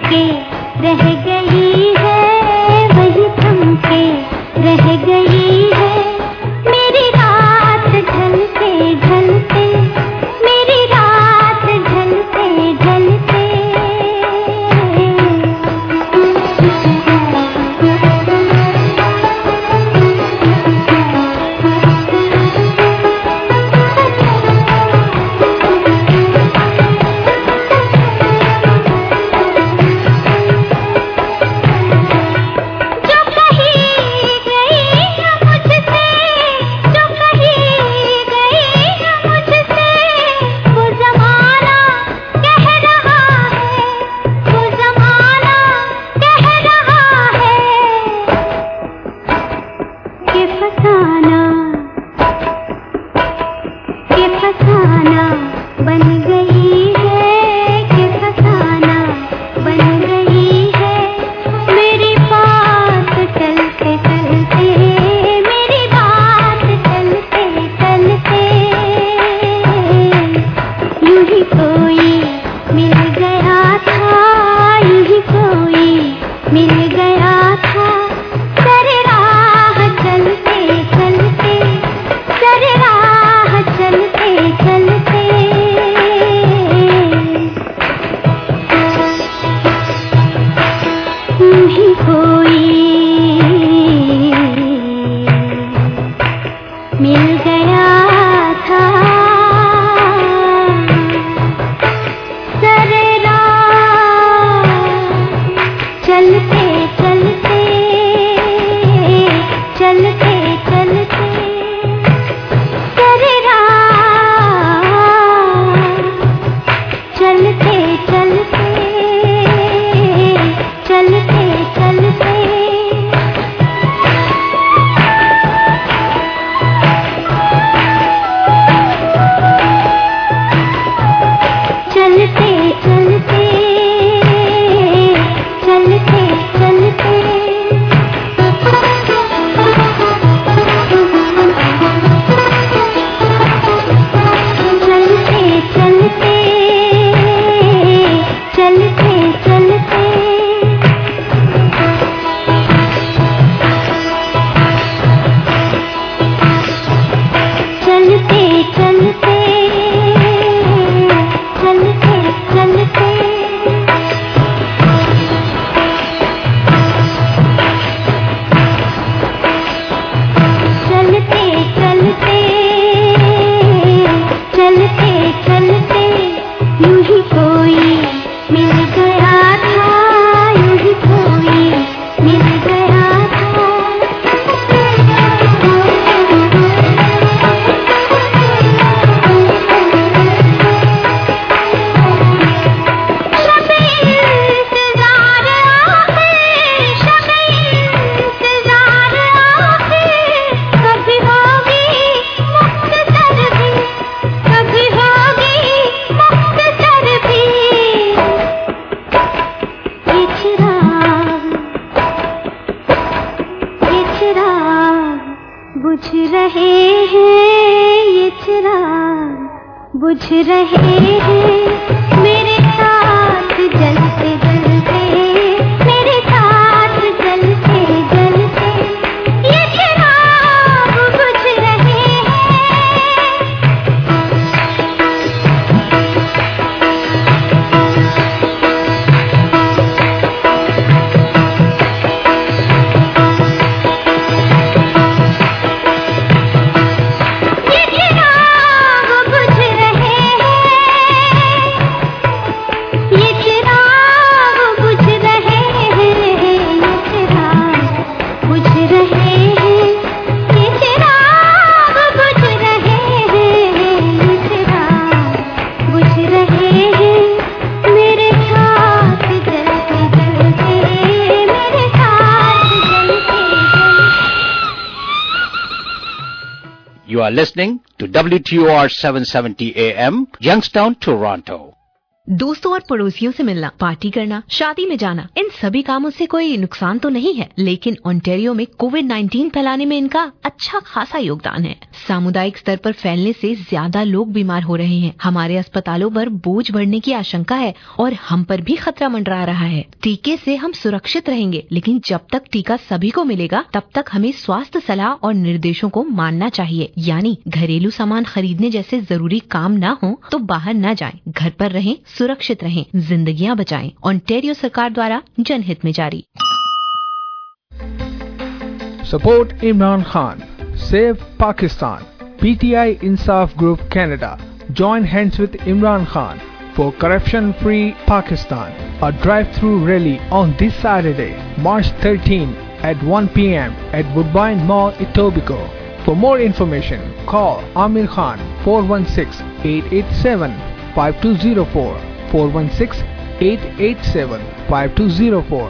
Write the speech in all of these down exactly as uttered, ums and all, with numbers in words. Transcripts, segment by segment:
के रह गई है, वही थम के रह गई है। मेरी रात ढलते ढलते, मेरी रात ढलते ढलते। You are listening to W T O R seven seventy A M, Youngstown, Toronto. दोस्तों और पड़ोसियों से मिलना, पार्टी करना, शादी में जाना, इन सभी कामों से कोई नुकसान तो नहीं है, लेकिन ओंटारियो में कोविड नाइन्टीन फैलाने में इनका अच्छा खासा योगदान है। सामुदायिक स्तर पर फैलने से ज्यादा लोग बीमार हो रहे हैं। हमारे अस्पतालों पर बोझ बढ़ने की आशंका है और हम पर भी खतरा मंडरा रहा है। टीके से हम सुरक्षित रहेंगे, लेकिन जब तक टीका सभी को मिलेगा तब तक हमें स्वास्थ्य सलाह और निर्देशों को मानना चाहिए। यानी घरेलू सामान खरीदने जैसे जरूरी काम न हो तो बाहर न जाएं, घर पर रहें, सुरक्षित रहें, जिंदगियां बचाएं। ओंटारियो सरकार द्वारा जनहित में जारी। Support Imran Khan. Save Pakistan. P T I Insaf Group Canada. Join hands with Imran Khan for corruption-free Pakistan. A drive-through rally on this Saturday, March thirteenth at one p m at Woodbine Mall, Etobicoke. For more information, call Amir Khan four one six, eight eight seven, five two zero four. four one six, eight eight seven, five two zero four.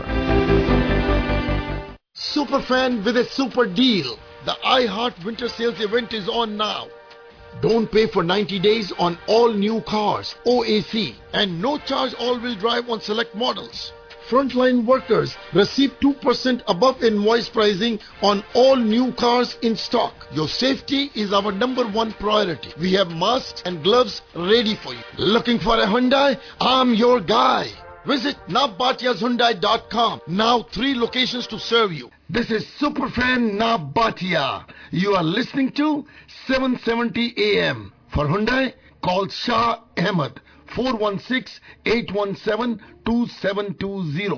Superfan with a super deal. The iHeart Winter Sales event is on now. Don't pay for ninety days on all new cars, O A C, and no charge all-wheel drive on select models. Frontline workers receive two percent above invoice pricing on all new cars in stock. Your safety is our number one priority. We have masks and gloves ready for you. Looking for a Hyundai? I'm your guy. Visit nabatiyas hyundai dot com. Now three locations to serve you. This is Superfan Nabatia. You are listening to seven seventy A M. For Hyundai, call Shah Ahmed. four one six, eight one seven, two seven two zero.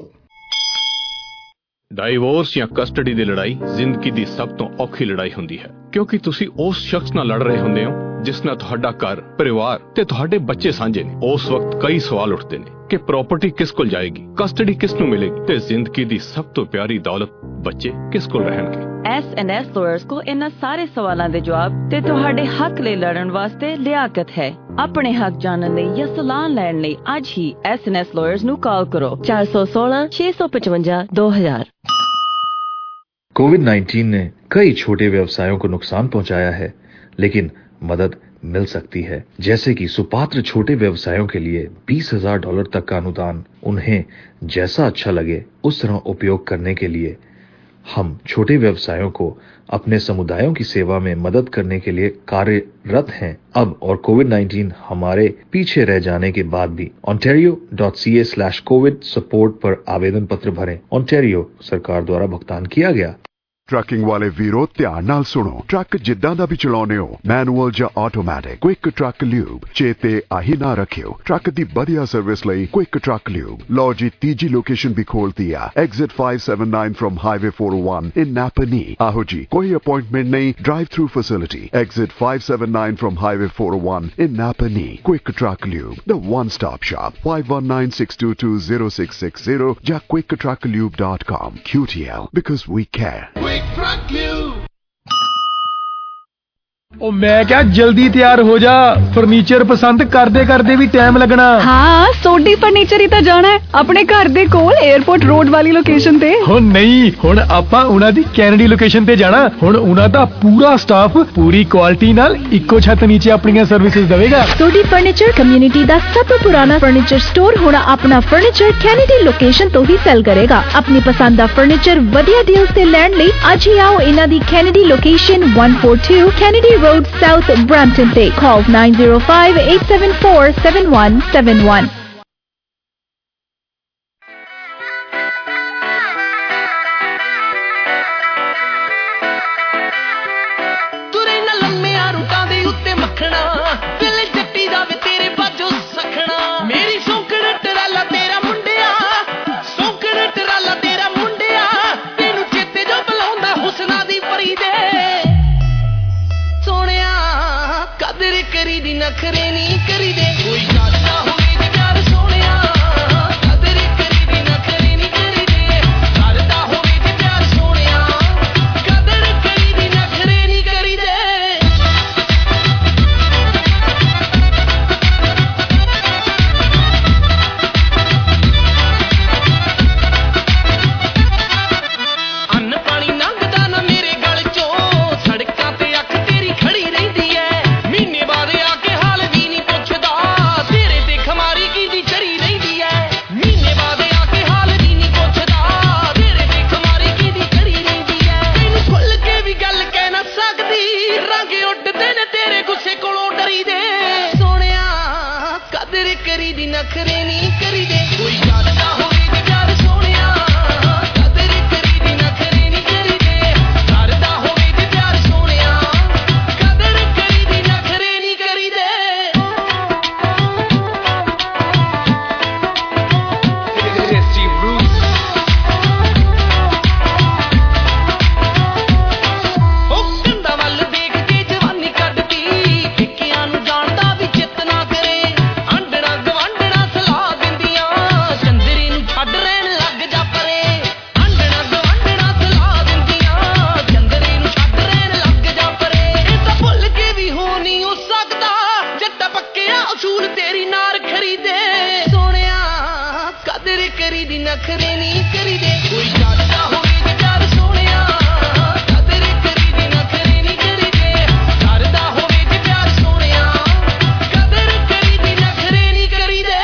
Divorce ਜਾਂ custody ਦੀ ਲੜਾਈ ਜ਼ਿੰਦਗੀ ਦੀ ਸਭ ਤੋਂ ਔਖੀ ਲੜਾਈ ਹੁੰਦੀ ਹੈ, ਕਿਉਂਕਿ ਤੁਸੀਂ ਉਸ ਸ਼ਖਸ ਨਾਲ ਲੜ ਰਹੇ ਹੁੰਦੇ ਹੋ ਜਿਸ ਨਾਲ ਤੁਹਾਡਾ ਘਰ, ਪਰਿਵਾਰ ਤੇ ਤੁਹਾਡੇ ਬੱਚੇ ਸਾਂਝੇ ਨੇ। ਉਸ ਵਕਤ ਕਈ ਸਵਾਲ ਉੱਠਦੇ ਨੇ ਕਿ ਪ੍ਰਾਪਰਟੀ ਕਿਸ ਕੋਲ ਜਾਏਗੀ, ਕਸਟਡੀ ਕਿਸ ਨੂੰ ਮਿਲੇਗੀ ਤੇ ਜ਼ਿੰਦਗੀ ਦੀ ਸਭ ਤੋਂ ਪਿਆਰੀ ਦੌਲਤ ਬੱਚੇ ਕਿਸ ਕੋਲ ਰਹਿਣਗੇ। ਐਸ ਐਂਡ ਐਸ ਲਾਇਰਸ ਕੋ ਇਹਨਾਂ ਸਾਰੇ ਸਵਾਲਾਂ ਦੇ ਜਵਾਬ ਤੇ ਤੁਹਾਡੇ ਹੱਕ ਲਈ ਲੜਨ ਵਾਸਤੇ ਲਿਆਕਤ ਹੈ। ਆਪਣੇ ਹੱਕ ਜਾਣਨ ਲਈ ਜਾਂ ਸਲਾਹ ਲੈਣ ਲਈ ਅੱਜ ਹੀ ਐਸ ਐਂਡ ਐਸ ਲਾਇਰਸ ਨੂੰ ਕਾਲ ਕਰੋ ਚਾਰ ਸੌ ਸੋਲਾਂ, ਛੇ ਸੌ ਪਚਵੰਜਾ, ਦੋ ਹਜ਼ਾਰ। कोविड नाइन्टीन ने कई छोटे व्यवसायों को नुकसान पहुंचाया है, लेकिन मदद मिल सकती है। जैसे कि सुपात्र छोटे व्यवसायों के लिए बीस हजार डॉलर तक का अनुदान। उन्हें जैसा अच्छा लगे उस तरह उपयोग करने के लिए हम छोटे व्यवसायों को अपने समुदायों की सेवा में मदद करने के लिए कार्यरत हैं अब। और कोविड नाइन्टीन हमारे पीछे रह जाने के बाद भी ontario dot c a slash covid support पर आवेदन पत्र भरें। ontario सरकार द्वारा भुगतान किया गया। ट्रकिंग वाले वीरों ध्यान नाल सुनो। ट्रक जिद्दां दा भी चलाउने हो, मैनुअल ਜਾਂ ਆਟੋਮੈਟਿਕ, क्विक ट्रक ल्यूब चेते आही ना रखियो। ट्रक दी बढ़िया सर्विस ਲਈ क्विक ट्रक ल्यूब। लो जी तीजी लोकेशन भी खोलती है, exit five seventy-nine from highway four oh one in Napanee। आहो जी, कोई अपॉइंटमेंट नहीं, drive through facility, exit five seventy-nine from highway four oh one in Napanee। Quick truck lube, the one stop shop। five one nine, six two two, zero six six zero ਜਾਂ quick truck lube dot com। Q T L, because we care। Truck you. ਉਹ ਮੈਂ ਕਿਹਾ ਜਲਦੀ ਤਿਆਰ ਹੋ ਜਾ, furniture ਪਸੰਦ ਕਰਦੇ ਕਰਦੇ ਵੀ ਟਾਈਮ ਲੱਗਣਾ। ਹਾਂ, ਸੋਢੀ ਫਰਨੀਚਰ ਹੀ ਤਾਂ ਜਾਣਾ ਹੈ ਆਪਣੇ ਘਰ ਦੇ ਕੋਲ 에ਅਰਪੋਰਟ ਰੋਡ ਵਾਲੀ ਲੋਕੇਸ਼ਨ ਤੇ। ਹੋ ਨਹੀਂ, ਹੁਣ ਆਪਾਂ ਉਹਨਾਂ ਦੀ ਕੈਨੇਡੀ ਲੋਕੇਸ਼ਨ ਤੇ ਜਾਣਾ। ਹੁਣ ਉਹਨਾਂ ਦਾ ਪੂਰਾ ਸਟਾਫ ਪੂਰੀ ਕੁਆਲਿਟੀ ਨਾਲ ਇੱਕੋ ਛੱਤ ਨੀਚੇ ਆਪਣੀਆਂ ਸਰਵਿਸਿਜ਼ ਦੇਵੇਗਾ। ਸੋਢੀ ਫਰਨੀਚਰ ਕਮਿਊਨਿਟੀ ਦਾ ਸਭ ਤੋਂ ਪੁਰਾਣਾ ਫਰਨੀਚਰ ਸਟੋਰ ਹੁਣ ਆਪਣਾ ਫਰਨੀਚਰ ਕੈਨੇਡੀ ਲੋਕੇਸ਼ਨ ਤੋਂ ਹੀ ਸੈਲ ਕਰੇਗਾ। ਆਪਣੀ ਪਸੰਦ ਦਾ ਫਰਨੀਚਰ ਵਧੀਆ ਡੀਲਸ ਤੇ ਲੈਣ ਲਈ ਅੱਜ ਹੀ ਆਓ ਇਹਨਾਂ ਦੀ Kennedy location one forty-two Kennedy Road South Brampton Day. Call nine zero five, eight seven four, seven one seven one. ਤੁਰੇ ਨਾ ਲੰਮਿਆਂ ਰੂਟਾਂ ਦੇ ਉੱਤੇ ਮੱਖਣਾ, ਦਿਲ ਜੱਟੀ ਜਾਵੇ ਤੇਰੇ ਬਾਝੋਂ ਸਖਣਾ। ਮੇਰੀ ਸੌਂਕਣ ਟਰਾਲਾ ਤੇਰਾ ਮੁੰਡਿਆ, ਸੌਂਕਣ ਟਰਾਲਾ ਤੇਰਾ ਮੁੰਡਿਆ, ਤੈਨੂੰ ਚੇਤੇ ਜੋ ਬੁਲਾਉਂਦਾ ਹੁਸਨਾ ਦੀ ਪਰੀ ਦੇ। ਕਰੀ ਦੀ ਨਖਰੇ ਨਹੀਂ ਕਰੀ ਦੇ ਕੋਈ ਗੱਲ ਨਾ ਹੋਵੇ ਪਿਆਰ करी दी नखरे नहीं करी दे कोई जाता होवे जे प्यार सोहणिया कदर करी दी नखरे नहीं करी दे करदा होवे जे प्यार सोहणिया कदर करी दी नखरे नहीं करी दे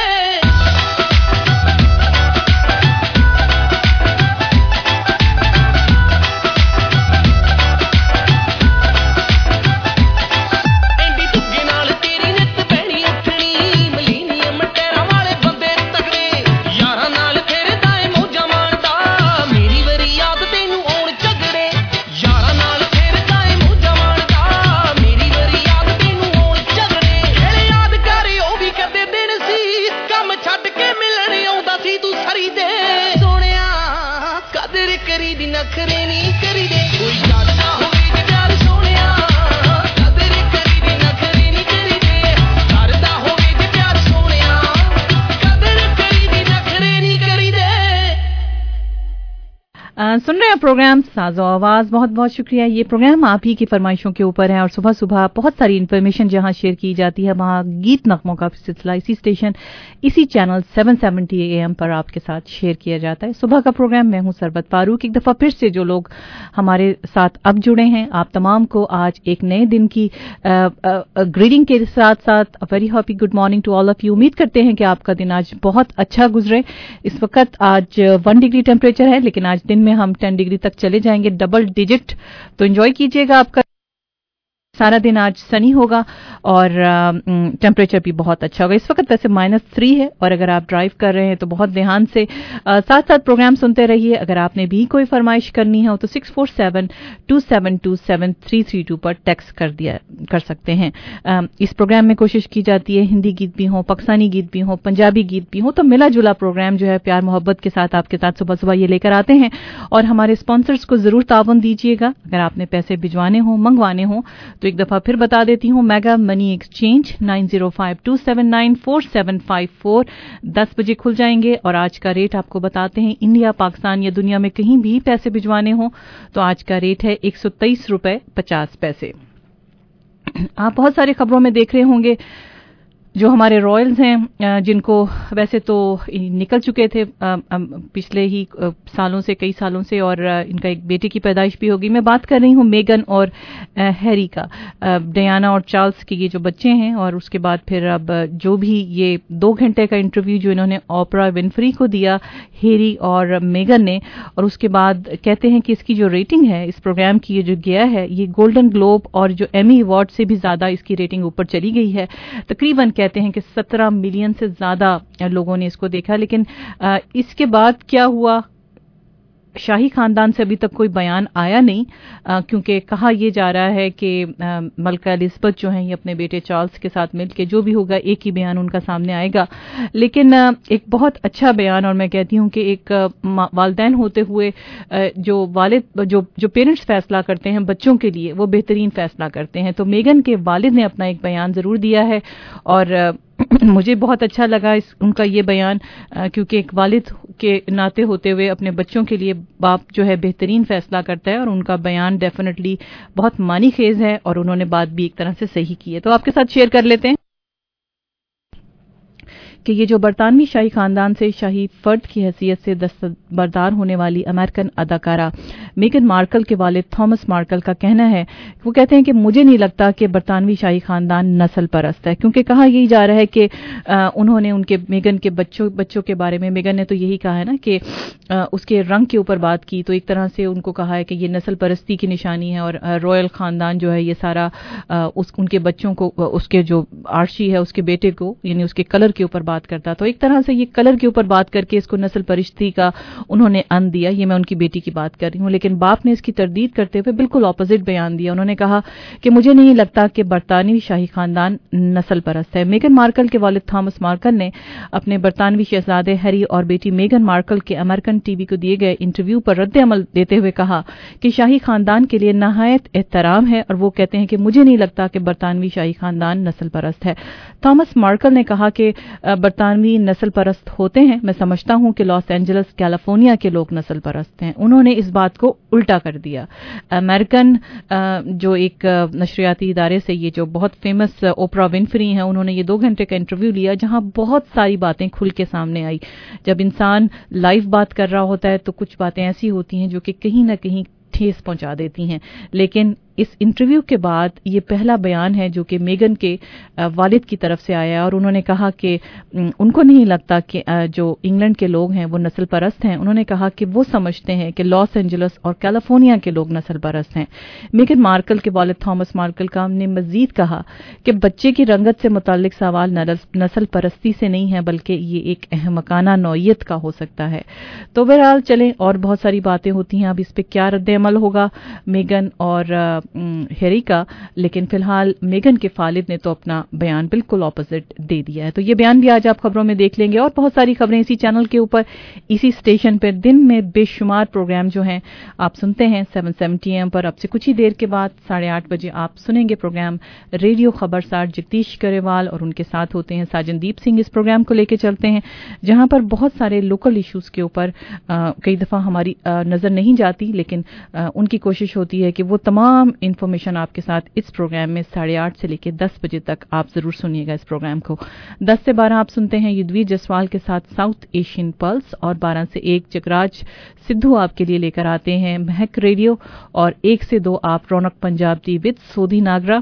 सुन रहे हैं प्रोग्राम साज़ो आवाज़। बहुत बहुत शुक्रिया। ये प्रोग्राम आप ही की फरमाइशों के ऊपर है और सुबह सुबह बहुत सारी इन्फॉर्मेशन जहां शेयर की जाती है वहां गीत नगमों का सिलसिला इसी स्टेशन इसी चैनल सात सौ सत्तर ए एम पर आपके साथ शेयर किया जाता है। सुबह का प्रोग्राम मैं हूं सरबत फारूक। एक दफ़ा फिर से जो लोग हमारे साथ अब जुड़े हैं आप तमाम को आज एक नए दिन की ग्रीटिंग के साथ साथ very happy good morning to all of you. उम्मीद करते हैं कि आपका दिन आज बहुत अच्छा गुजरे। इस वक्त आज वन डिग्री टेम्परेचर है लेकिन आज दिन में हम टेन डिग्री तक चले जाएंगे, डबल डिजिट। तो एंजॉय कीजिएगा। आपका सारा दिन आज सनी होगा और टेम्परेचर भी बहुत अच्छा होगा। इस वक्त वैसे माइनस थ्री है और अगर आप ड्राइव कर रहे हैं तो बहुत ध्यान से आ, साथ साथ प्रोग्राम सुनते रहिए। अगर आपने भी कोई फरमाइश करनी हो तो six four seven two seven two seven three three two पर टेक्स्ट कर दिया कर सकते हैं। आ, इस प्रोग्राम में कोशिश की जाती है हिंदी गीत भी हो, पाकिस्तानी गीत भी हो, पंजाबी गीत भी हो, तो मिला जुला प्रोग्राम जो है प्यार मोहब्बत के साथ आपके साथ सुबह सुबह ये लेकर आते हैं। और हमारे स्पॉन्सर्स को जरूर तावन दीजिएगा। अगर आपने पैसे भिजवाने हो मंगवाने हो तो एक दफा फिर बता देती हूं mega money exchange nine zero five two seven nine four seven five four दस बजे खुल जाएंगे और आज का रेट आपको बताते हैं। इंडिया पाकिस्तान या दुनिया में कहीं भी पैसे भिजवाने हो तो आज का रेट है एक सौ तेईस रुपए पचास पैसे। आप बहुत सारी खबरों में देख रहे होंगे जो हमारे रॉयल्स हैं जिनको वैसे तो निकल चुके थे पिछले ही सालों से कई सालों से और इनका एक बेटे की पैदाइश भी होगी। मैं बात कर रही हूँ मेगन और हैरी का, डयाना और चार्ल्स के ये जो बच्चे हैं। और उसके बाद फिर अब जो भी ये दो घंटे का इंटरव्यू जो इन्होंने ओपरा विनफ्री को दिया हैरी और मेगन ने, और उसके बाद कहते हैं कि इसकी जो रेटिंग है इस प्रोग्राम की ये जो गया है ये गोल्डन ग्लोब और जो एमी अवार्ड से भी ज्यादा इसकी रेटिंग ऊपर चली गई है। तकरीबन कहते हैं कि सत्रह मिलियन से ज्यादा लोगों ने इसको देखा। लेकिन इसके बाद क्या हुआ, शाही खानदान से अभी तक कोई बयान आया नहीं, क्योंकि कहा यह जा रहा है कि मलका एलिज़ाबेथ जो हैं ये अपने बेटे चार्ल्स के साथ मिलकर जो भी होगा एक ही बयान उनका सामने आएगा। लेकिन एक बहुत अच्छा बयान, और मैं कहती हूं कि एक वालिदैन होते हुए जो वालिद जो जो पेरेंट्स फैसला करते हैं बच्चों के लिए वो बेहतरीन फैसला करते हैं। तो मेगन के वालिद ने अपना एक बयान जरूर दिया है और मुझे बहुत अच्छा लगा इस उनका ये बयान, क्योंकि एक वालिद के नाते होते हुए अपने बच्चों के लिए बाप जो है बेहतरीन फैसला करता है और उनका बयान डेफिनेटली बहुत मानी खेज है और उन्होंने बात भी एक तरह से सही की है। तो आपके साथ शेयर कर लेते हैं कि ये जो बरतानवी शाही खानदान से शाही फर्द की हैसियत से दस्तबरदार होने वाली अमेरिकन अदाकारा मेगन मार्कल के वालिद थॉमस मार्कल का कहना है, वो कहते हैं कि मुझे नहीं लगता कि बरतानवी शाही खानदान नस्ल परस्त है, क्योंकि कहा यही जा रहा है कि आ, उन्होंने उनके मेगन के बच्चों बच्चों के बारे में, मेगन ने तो यही कहा है ना कि आ, उसके रंग के ऊपर बात की, तो एक तरह से उनको कहा है कि ये नस्ल परस्ती की निशानी है और रॉयल खानदान जो है ये सारा आ, उस उनके बच्चों को, उसके जो आर्शी है उसके बेटे को, यानी उसके कलर के ऊपर बात करता। तो एक तरह से ये कलर के ऊपर बात करके इसको नस्ल परिश्ती का उन्होंने अन दिया। ये मैं उनकी बेटी की बात कर रही हूँ। लेकिन बाप ने इसकी तरदीद करते हुए बिल्कुल ऑपोजिट बयान दिया। उन्होंने कहा कि मुझे नहीं लगता कि बरतानवी शाही खानदान नस्ल परस्त है। मेगन मार्कल के वालिद थॉमस मार्कल ने अपने बरतानवी शहजादे हैरी और बेटी मेगन मार्कल के अमेरिकन टीवी को दिए गए इंटरव्यू पर रद्द अमल देते हुए कहा कि शाही खानदान के लिए नहायत एहतराम है और वो कहते हैं कि मुझे नहीं लगता कि बरतानवी शाही खानदान नस्ल परस्त है। थॉमस मार्कल ने कहा कि बरतानवी नस्ल परस्त होते हैं। मैं समझता हूं कि लॉस एंजलिस कैलिफोर्निया के लोग नस्ल परस्त हैं। उन्होंने इस बात को उल्टा कर दिया। अमेरिकन जो एक नशरियाती इदारे से ये जो बहुत फेमस ओपरा विनफ्री हैं, उन्होंने ये दो घंटे का इंटरव्यू लिया जहां बहुत सारी बातें खुल के सामने आई। जब इंसान लाइव बात कर रहा होता है तो कुछ बातें ऐसी होती हैं जो कि कहीं ना कहीं ठेस पहुंचा देती हैं, लेकिन इस इंटरव्यू के बाद ये पहला बयान है जो कि मेगन के वालिद की तरफ से आया और उन्होंने कहा कि उनको नहीं लगता कि जो इंग्लैंड के लोग हैं वो नस्ल परस्त हैं। उन्होंने कहा कि वो समझते हैं कि लॉस एंजलिस और कैलिफोर्निया के लोग नस्ल परस्त हैं। मेगन मार्कल के वालिद थॉमस मार्कल का ने मजीद कहा कि बच्चे की रंगत से मुतालिक सवाल नस्ल परस्ती से नहीं है, बल्कि ये एक अहमकाना नौइयत का हो सकता है। तो बहरहाल चलें, और बहुत सारी बातें होती हैं, अब इस पर क्या रद्द अमल होगा मेगन और हैरी का, लेकिन फिलहाल मेगन के फालिद ने तो अपना बयान बिल्कुल ऑपोजिट दे दिया है। तो ये बयान भी आज आप खबरों में देख लेंगे और बहुत सारी खबरें इसी चैनल के ऊपर, इसी स्टेशन पर दिन में बेशुमार प्रोग्राम जो हैं आप सुनते हैं सेवन सेवेंटी एम पर। अब से कुछ ही देर के बाद साढ़े आठ बजे आप सुनेंगे प्रोग्राम रेडियो खबरसार जगदीश गरेवाल और उनके साथ होते हैं साजनदीप सिंह। इस प्रोग्राम को लेकर चलते हैं जहां पर बहुत सारे लोकल इश्यूज के ऊपर कई दफा हमारी आ, नजर नहीं जाती, लेकिन आ, उनकी कोशिश होती है कि वो तमाम इन्फॉर्मेशन आपके साथ इस प्रोग्राम में साढ़े आठ से लेकर दस बजे तक आप जरूर सुनिएगा। इस प्रोग्राम को दस से बारह आप सुनते हैं युद्धवीर जसवाल के साथ साउथ एशियन पल्स, और बारह से एक जगराज सिद्धू आपके लिए लेकर आते हैं महक रेडियो, और एक से दो आप रौनक पंजाब दी विद सोधी नागरा,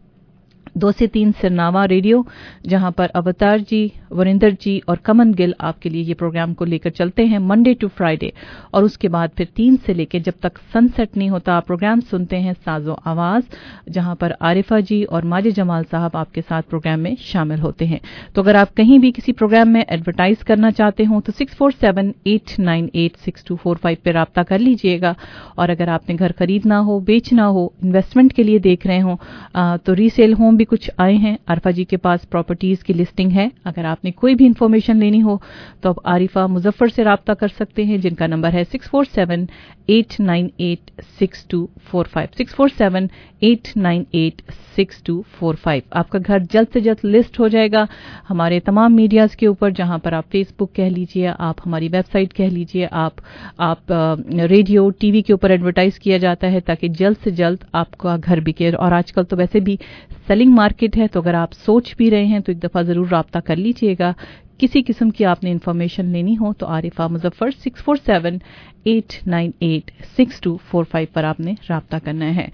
दो से तीन सिरनावा रेडियो जहां पर अवतार जी, वरिंदर जी और कमन गिल आपके लिए ये प्रोग्राम को लेकर चलते हैं मंडे टू फ्राइडे, और उसके बाद फिर तीन से लेकर जब तक सनसेट नहीं होता आप प्रोग्राम सुनते हैं साजो आवाज, जहां पर आरिफा जी और माजिद जमाल साहब आपके साथ प्रोग्राम में शामिल होते हैं। तो अगर आप कहीं भी किसी प्रोग्राम में एडवर्टाइज करना चाहते हो तो six four seven eight nine eight six two four five पर रब्ता कर लीजिएगा। और अगर आपने घर खरीदना हो, बेचना हो, इन्वेस्टमेंट के लिए देख रहे हो तो रीसेल होम कुछ आए हैं। आरिफा जी के पास प्रॉपर्टीज की लिस्टिंग है। अगर आपने कोई भी इंफॉर्मेशन लेनी हो तो आप आरिफा मुजफ्फर से राब्ता कर सकते हैं, जिनका नंबर है six four seven eight nine eight six two four five six four seven eight nine eight six two four five. आपका घर जल्द से जल्द लिस्ट हो जाएगा हमारे तमाम मीडियाज के ऊपर, जहां पर आप फेसबुक कह लीजिए, आप हमारी वेबसाइट कह लीजिए, आप आप रेडियो टीवी के ऊपर एडवर्टाइज किया जाता है ताकि जल्द से जल्द आपका घर बिके। और आजकल तो वैसे भी सेलिंग मार्केट है, तो अगर आप सोच भी रहे हैं तो एक दफा जरूर राब्ता कर लीजिएगा। किसी किस्म की आपने इन्फॉर्मेशन लेनी हो तो Arifa Muzaffar six four seven eight nine eight six two four five पर आपने राब्ता करना है।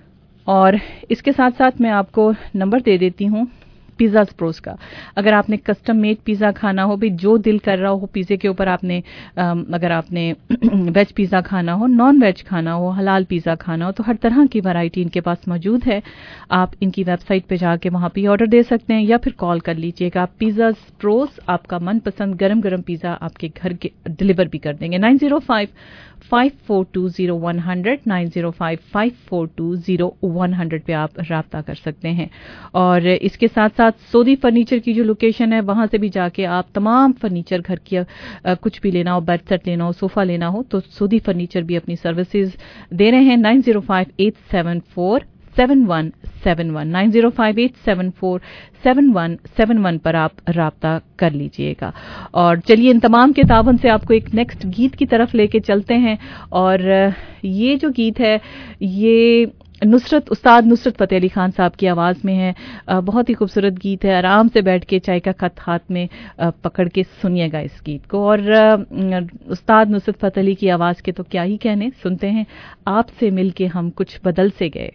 और इसके साथ साथ मैं आपको नंबर दे देती हूँ पिज़्ज़ा स्प्रोस का। अगर आपने कस्टम मेड पिज़्ज़ा खाना हो, भी जो दिल कर रहा हो पिज़्ज़े के ऊपर आपने, अगर आपने वेज पिज़्ज़ा खाना हो, नॉन वेज खाना हो, हलाल पिज़्ज़ा खाना हो, तो हर तरह की वैरायटी इनके पास मौजूद है। आप इनकी वेबसाइट पे जाके वहाँ पे ऑर्डर दे सकते हैं या फिर कॉल कर लीजिएगा। पिज़्ज़ा स्प्रोस आपका मनपसंद गरम गरम पिज़्ज़ा आपके घर के डिलीवर भी कर देंगे। Nine zero five five four two zero one hundred nine zero five five four two zero one hundred पे आप राब्ता कर सकते हैं। और इसके साथ साथ सोदी फर्नीचर की जो लोकेशन है वहां से भी जाके आप तमाम फर्नीचर घर की आ, कुछ भी लेना हो, बेड सेट लेना हो, सोफा लेना हो, तो सोदी फर्नीचर भी अपनी सर्विसेज दे रहे हैं। Nine zero five eight seven four seven one seven one nine zero five eight seven four seven one seven one पर आप राब्ता कर लीजिएगा। और चलिए इन तमाम के तावन से आपको एक नेक्स्ट गीत की तरफ लेके चलते हैं। और ये जो गीत है ये नुसरत उस्ताद नुसरत फतेह अली खान साहब की आवाज़ में है। बहुत ही खूबसूरत गीत है। आराम से बैठ के चाय का कप हाथ में पकड़ के सुनिएगा इस गीत को। और उस्ताद नुसरत फतेह अली की आवाज़ के तो क्या ही कहने, सुनते हैं आपसे मिलके हम कुछ बदल से गए।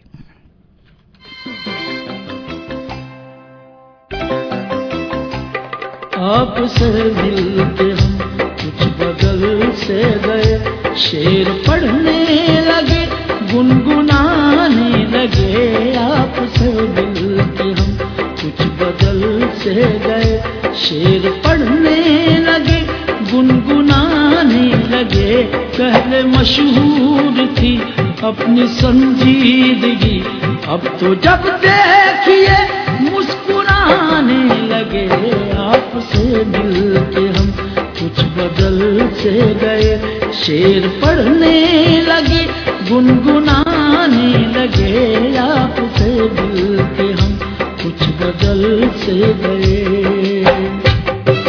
आपसे मिलके हम कुछ बदल से गए, शेर पढ़ने लगे गुनगुनाने लगे। आपसे मिलके हम कुछ बदल से गए, शेर पढ़ने लगे गुनगुनाने लगे। पहले मशहूर थी अपनी संजीदगी, अब तो जब देखिए मुस्कुराने लगे। आपसे मिलके हम कुछ बदल से गए, शेर पढ़ने लगे गुनगुनाने लगे। आपसे मिलके हम कुछ बदल से गए।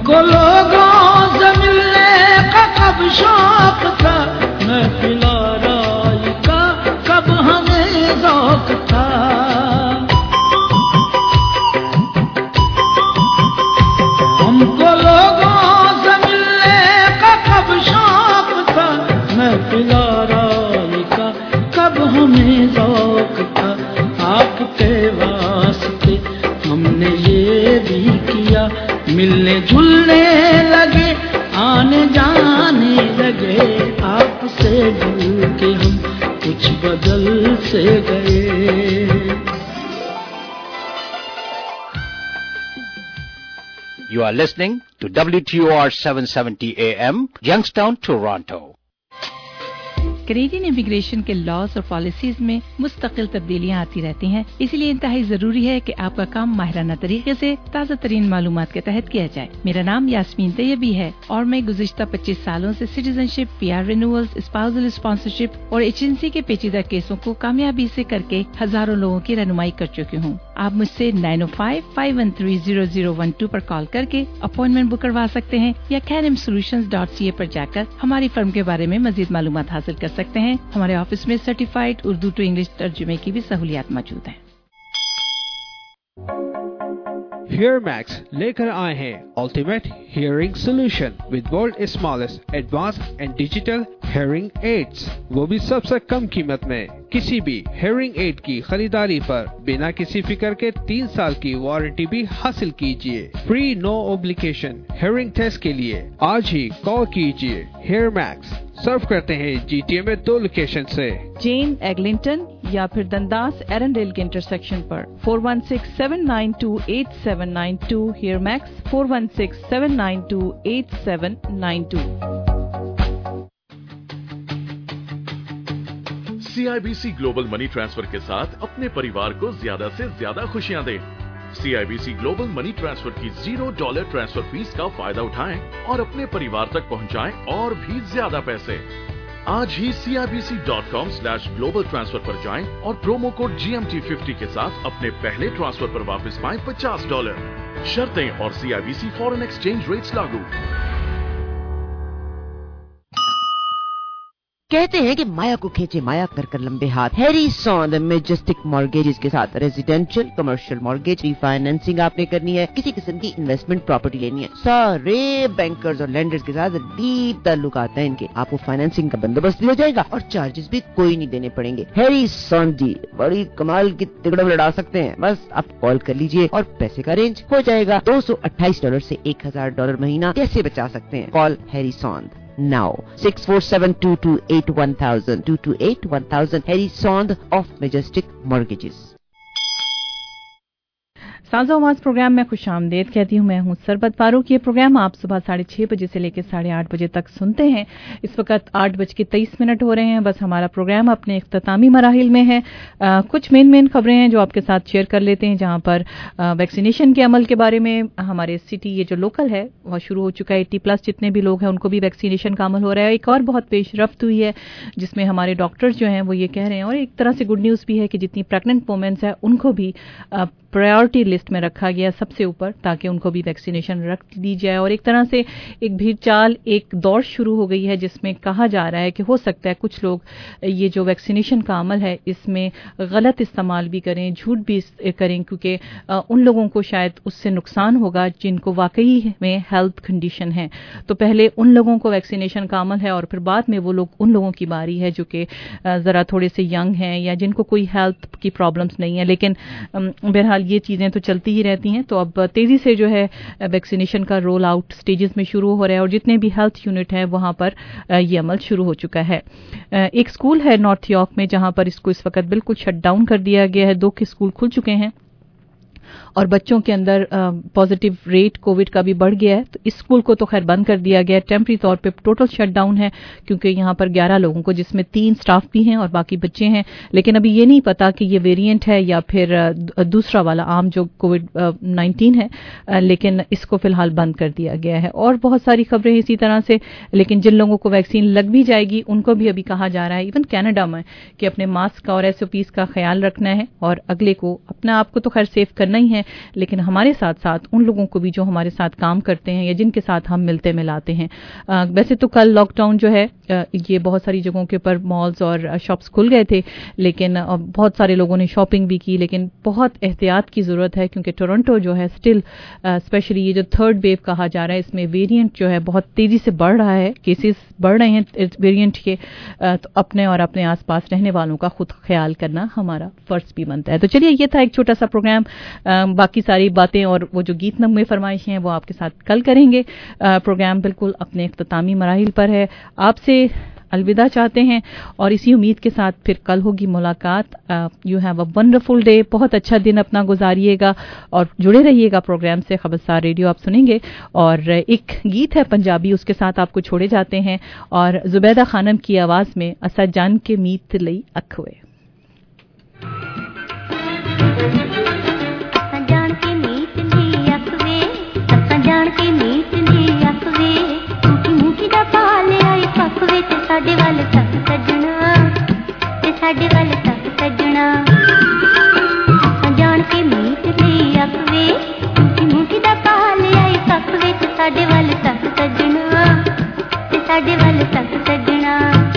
हमको लोगों से मिलने का कब शौक था, महफिल आराई का कब हमें ज़ौक़ था। हमको लोगों से मिलने का कब शौक था, महफिल आराई का कब हमें ज़ौक़ था। आपके वास्ते हमने ये भी किया, मिलने जुलने लगे, आने जाने लगे, आपसे मिल के हम कुछ बदल से गए। You are listening to W T O R seven seventy A M, Youngstown, Toronto. Canadian immigration के लॉज और पॉलिसीज में मुस्तकिल तब्दीलियां आती रहती हैं, इसलिए इंतहाई जरूरी है कि आपका काम माहिराना तरीके से ताज़ा तरीन मालूमात के तहत किया जाए। मेरा नाम यास्मीन तैयबी है और मैं गुज़िश्ता पच्चीस सालों से citizenship, P R renewals, spousal sponsorship और एजेंसी के पेचीदा केसों को कामयाबी से करके हजारों लोगों की रहनुमाई कर चुकी हूँ। आप मुझसे nine O five five one three zero zero one two पर कॉल करके अपॉइंटमेंट बुक करवा सकते हैं या कैनम सोल्यूशंस डॉट सी ए पर जाकर हमारी फर्म के बारे में मजीद मालूमात हासिल कर सकते हैं। हमारे ऑफिस में सर्टिफाइड उर्दू टू इंग्लिश तर्जुमे की भी सहूलियात मौजूद हैं। HearMax लेकर आए हैं ultimate hearing solution with world smallest advance and digital hearing aids, वो भी सबसे कम कीमत में। किसी भी हियरिंग एड की खरीदारी पर बिना किसी फिक्र के तीन साल की वारंटी भी हासिल कीजिए। Free no obligation hearing test के लिए आज ही कॉल कीजिए। HearMax सर्व करते हैं जीटीए में दो लोकेशन से, जेन एग्लिंटन या फिर दंदास एरनडेल के इंटरसेक्शन पर। Four one six seven nine two eight seven nine two HearMax four one six seven nine two eight seven nine two. CIBC global money transfer के साथ अपने परिवार को ज्यादा से ज्यादा खुशियां दें। सीआईबीसी ग्लोबल मनी ट्रांसफर की जीरो डॉलर ट्रांसफर फीस का फायदा उठाएं और अपने परिवार तक पहुंचाएं और भी ज्यादा पैसे। आज ही C I B C dot com slash global transfer पर जाएं और promo code G M T fifty के साथ अपने पहले ट्रांसफर पर वापस पाएं पचास डॉलर। शर्तें और सीआईबीसी फॉरेन एक्सचेंज रेट्स लागू। कहते हैं कि माया को खींचे माया कर कर लंबे हाथ। हैरी सॉन्द मेजेस्टिक मॉर्गेजेस के साथ रेजिडेंशियल कमर्शियल मॉर्गेज रीफाइनेंसिंग आपने करनी है, किसी किस्म की इन्वेस्टमेंट प्रॉपर्टी लेनी है, सारे बैंकर्स और लेंडर्स के साथ डीप ताल्लुक आता है इनके। आपको फाइनेंसिंग का बंदोबस्त भी हो जाएगा और चार्जेस भी कोई नहीं देने पड़ेंगे। हैरी सॉन्द जी बड़ी कमाल की तिगड़ा लड़ा सकते हैं, बस आप कॉल कर लीजिए और पैसे का अरेंज हो जाएगा। दो सौ अट्ठाईस डॉलर से एक हजार डॉलर महीना कैसे बचा सकते हैं? Call Harry Sond now six four seven two two eight one thousand two two eight one thousand Harry Sond of Majestic Mortgages। साज़ो आवाज़ प्रोग्राम में खुश आमदेद कहती हूँ। मैं हूँ सरबत फारूक। ये प्रोग्राम आप सुबह साढ़े छह बजे से लेकर साढ़े आठ बजे तक सुनते हैं। इस वक्त आठ बज के तेईस मिनट हो रहे हैं। बस हमारा प्रोग्राम अपने इख्तितामी मराहिल में है। आ, कुछ मेन मेन खबरें हैं जो आपके साथ शेयर कर लेते हैं, जहाँ पर वैक्सीनेशन के अमल के बारे में हमारे सिटी ये जो लोकल है वह शुरू हो चुका है। एट्टी प्लस जितने भी लोग हैं उनको भी वैक्सीनेशन का अमल हो रहा है। एक और बहुत पेशरफ्त हुई है जिसमें हमारे डॉक्टर्स जो हैं वो ये कह रहे हैं, और एक तरह से गुड न्यूज़ भी है कि जितनी प्रेग्नेंट वुमेन्स है उनको भी प्रायोरिटी लिस्ट में रखा गया सबसे ऊपर, ताकि उनको भी वैक्सीनेशन रख दी जाए। और एक तरह से एक भीड़ चाल, एक दौड़ शुरू हो गई है जिसमें कहा जा रहा है कि हो सकता है कुछ लोग ये जो वैक्सीनेशन का अमल है इसमें गलत इस्तेमाल भी करें, झूठ भी करें, क्योंकि उन लोगों को शायद उससे नुकसान होगा जिनको वाकई में हेल्थ कंडीशन है। तो पहले उन लोगों को वैक्सीनेशन का अमल है और फिर बाद में वो लोग उन लोगों की बारी है जो कि ज़रा थोड़े से यंग हैं या जिनको कोई हेल्थ की प्रॉब्लम्स नहीं है। लेकिन बहरहाल ये चीज़ें तो चलती ही रहती हैं। तो अब तेज़ी से जो है वैक्सीनेशन का रोल आउट स्टेजेस में शुरू हो रहा है और जितने भी हेल्थ यूनिट है वहाँ पर ये अमल शुरू हो चुका है। एक स्कूल है नॉर्थ यॉर्क में जहाँ पर इसको इस वक्त बिल्कुल शट डाउन कर दिया गया है। दो के स्कूल खुल चुके हैं और बच्चों के अंदर पॉजिटिव रेट कोविड का भी बढ़ गया है। तो इस स्कूल को तो खैर बंद कर दिया गया है, टेम्परी तौर पे टोटल शटडाउन है, क्योंकि यहाँ पर ग्यारह लोगों को, जिसमें तीन स्टाफ भी हैं और बाकी बच्चे हैं। लेकिन अभी ये नहीं पता कि ये वेरिएंट है या फिर दूसरा वाला आम जो कोविड नाइन्टीन है, लेकिन इसको फिलहाल बंद कर दिया गया है। और बहुत सारी खबरें इसी तरह से। लेकिन जिन लोगों को वैक्सीन लग भी जाएगी उनको भी अभी कहा जा रहा है, इवन कनाडा में, कि अपने मास्क का और एस ओ पीज़ का ख्याल रखना है और अगले को, अपने आप को तो खैर सेफ करना करना ही है, लेकिन हमारे साथ साथ उन लोगों को भी जो हमारे साथ काम करते हैं या जिनके साथ हम मिलते मिलाते हैं। आ, वैसे तो कल लॉकडाउन जो है आ, ये बहुत सारी जगहों के ऊपर मॉल्स और शॉप्स खुल गए थे, लेकिन आ, बहुत सारे लोगों ने शॉपिंग भी की, लेकिन बहुत एहतियात की ज़रूरत है क्योंकि टोरंटो जो है स्टिल स्पेशली ये जो थर्ड वेव कहा जा रहा है इसमें वेरिएंट जो है बहुत तेज़ी से बढ़ रहा है, केसेस बढ़ रहे हैं इस वेरिएंट के। आ, तो अपने और अपने आसपास रहने वालों का खुद ख्याल करना हमारा फ़र्ज भी बनता है। तो चलिए, ये था एक छोटा सा प्रोग्राम। आ, बाकी सारी बातें और वो जो गीत नगमे फरमाइश हैं वो आपके साथ कल करेंगे। आ, प्रोग्राम बिल्कुल अपने इख्तितामी मराहिल पर है। आपसे अलविदा चाहते हैं और इसी उम्मीद के साथ फिर कल होगी मुलाकात। You have a wonderful day. बहुत अच्छा दिन अपना गुजारिएगा और जुड़े रहिएगा प्रोग्राम से। खबरसार रेडियो आप सुनेंगे और एक गीत है पंजाबी, उसके साथ आपको छोड़े जाते हैं और जुबैदा खानम की आवाज़ में असा जान के मीत लई अखवे। जान के मीत ली अखवे, असा जान के मीत ली अखवे, मुठी मुठी दा पाल आई पखवे ते साडे वाल तक सजना, ते साडे वाल तक सजना। असा जान के मीत ली अखवे, मुठी मुठी दा पाल आई पखवे ते साडे वाल तक सजना, ते साडे वाल तक सजना।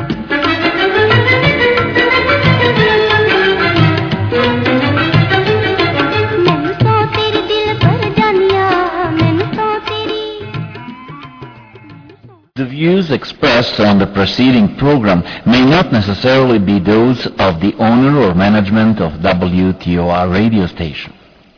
The views expressed on the preceding program may not necessarily be those of the owner or management of W T O R radio station.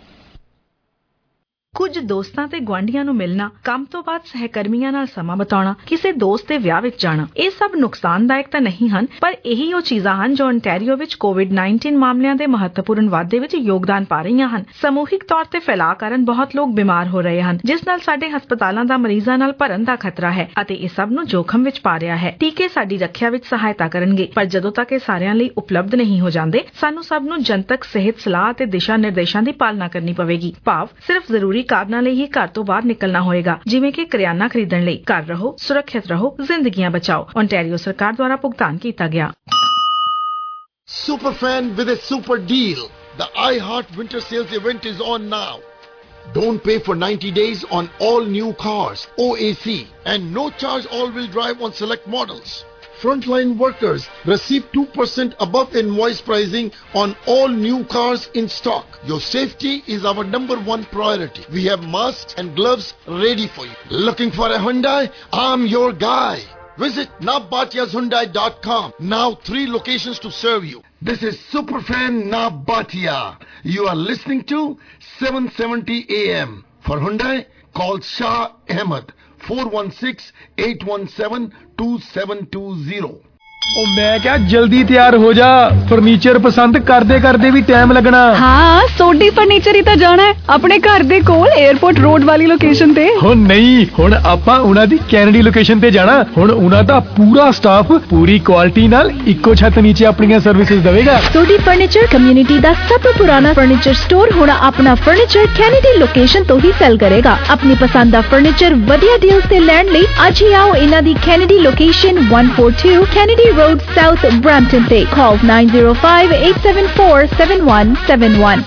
ਕੁਝ ਦੋਸਤਾਂ ਤੇ ਗੁਆਂਢੀਆਂ ਨੂੰ ਮਿਲਣਾ, ਕੰਮ ਤੋਂ ਬਾਅਦ ਸਹਿਕਰਮੀਆਂ ਨਾਲ ਸਮਾਂ ਬਿਤਾਉਣਾ, ਕਿਸੇ ਦੋਸਤ ਦੇ ਵਿਆਹ ਵਿੱਚ ਜਾਣਾ, ਇਹ ਸਭ ਨੁਕਸਾਨਦਾਇਕ ਤਾਂ ਨਹੀਂ ਹਨ, ਪਰ ਇਹੀ ਉਹ ਚੀਜ਼ਾਂ ਹਨ ਜੋ ontario ਵਿੱਚ ਕੋਵਿਡ ਉੱਨੀ ਮਾਮਲਿਆਂ ਦੇ ਮਹੱਤਵਪੂਰਨ ਵਾਧੇ ਵਿੱਚ ਯੋਗਦਾਨ ਪਾ ਰਹੀਆਂ ਹਨ। ਸਮੂਹਿਕ ਤੌਰ ਤੇ ਫੈਲਾਅ ਕਾਰਨ ਬਹੁਤ ਲੋਕ ਬਿਮਾਰ ਹੋ ਰਹੇ ਹਨ, ਜਿਸ ਨਾਲ ਸਾਡੇ ਹਸਪਤਾਲਾਂ ਦਾ ਮਰੀਜ਼ਾਂ ਨਾਲ ਭਰਨ ਦਾ ਖਤਰਾ ਹੈ ਅਤੇ ਇਹ ਸਭ ਨੂੰ ਜੋਖਮ ਵਿੱਚ ਪਾ ਰਿਹਾ ਹੈ। ਟੀਕੇ ਸਾਡੀ ਰੱਖਿਆ ਵਿੱਚ ਸਹਾਇਤਾ ਕਰਨਗੇ, ਪਰ ਜਦੋਂ ਤੱਕ ਇਹ ਸਾਰਿਆਂ ਲਈ ਉਪਲਬਧ ਨਹੀਂ ਹੋ ਜਾਂਦੇ, ਸਾਨੂੰ ਸਭ ਨੂੰ ਜਨਤਕ ਸਿਹਤ ਸਲਾਹ ਅਤੇ ਦਿਸ਼ਾ ਨਿਰਦੇਸ਼ਾਂ ਦੀ ਪਾਲਣਾ ਕਰਨੀ ਪਵੇਗੀ। ਭਾਵ ਸਿਰਫ ਜ਼ਰੂਰੀ ਕਾਰਨਾਂ ਲਈ ਹੀ ਘਰ ਤੋਂ ਬਾਹਰ ਨਿਕਲਣਾ ਹੋਏਗਾ, ਜਿਵੇਂ ਕਿ ਕਰਿਆਨਾ ਖਰੀਦਣ ਲਈ। ਘਰ ਰਹੋ, ਸੁਰੱਖਿਅਤ ਰਹੋ, ਜ਼ਿੰਦਗੀਆਂ ਬਚਾਓ। ontario ਸਰਕਾਰ ਦੁਆਰਾ ਭੁਗਤਾਨ ਕੀਤਾ ਗਿਆ। Superfan with a super deal. The iHeart Winter Sales event is on now. Don't pay for ninety days on all new cars, O A C, and no charge all-wheel drive on select models. Frontline workers receive two percent above invoice pricing on all new cars in stock. Your safety is our number one priority. We have masks and gloves ready for you. Looking for a Hyundai? I'm your guy. Visit nabatiyas hyundai dot com. Now three locations to serve you. This is Superfan Nabatia. You are listening to seven seventy A M. For Hyundai, call Shah Ahmed. four one six, eight one seven, two seven two zero. ਉਹ ਮੈਂ ਕਿਹਾ ਜਲਦੀ ਤਿਆਰ ਹੋ ਜਾ, furniture ਪਸੰਦ ਕਰਦੇ ਕਰਦੇ ਵੀ ਟਾਈਮ ਲੱਗਣਾ। ਹਾਂ, ਸੋਢੀ ਫਰਨੀਚਰ ਹੀ ਤਾਂ ਜਾਣਾ ਹੈ ਆਪਣੇ ਘਰ ਦੇ ਕੋਲ 에어ਪੋਰਟ ਰੋਡ ਵਾਲੀ ਲੋਕੇਸ਼ਨ ਤੇ। ਹੁਣ ਨਹੀਂ, ਹੁਣ ਆਪਾਂ ਉਹਨਾਂ ਦੀ ਕੈਨੇਡੀ ਲੋਕੇਸ਼ਨ ਤੇ ਜਾਣਾ। ਹੁਣ ਉਹਨਾਂ ਦਾ ਪੂਰਾ ਸਟਾਫ ਪੂਰੀ ਕੁਆਲਿਟੀ ਨਾਲ ਇੱਕੋ ਛੱਤ ਨੀਚੇ ਆਪਣੀਆਂ ਸਰਵਿਸਿਜ਼ ਦੇਵੇਗਾ। ਸੋਢੀ ਫਰਨੀਚਰ ਕਮਿਊਨਿਟੀ ਦਾ ਸਭ ਤੋਂ ਪੁਰਾਣਾ ਫਰਨੀਚਰ ਸਟੋਰ ਹੁਣ ਆਪਣਾ ਫਰਨੀਚਰ ਕੈਨੇਡੀ ਲੋਕੇਸ਼ਨ ਤੋਂ ਹੀ ਸੈਲ ਕਰੇਗਾ। ਆਪਣੀ ਪਸੰਦ ਦਾ ਫਰਨੀਚਰ ਵਧੀਆ ਡੀਲਸ ਤੇ ਲੈਣ ਲਈ ਅੱਜ ਹੀ ਆਓ ਇਹਨਾਂ ਦੀ Kennedy location one forty-two Kennedy Road South, Brampton. They call nine zero five, eight seven four, seven one seven one.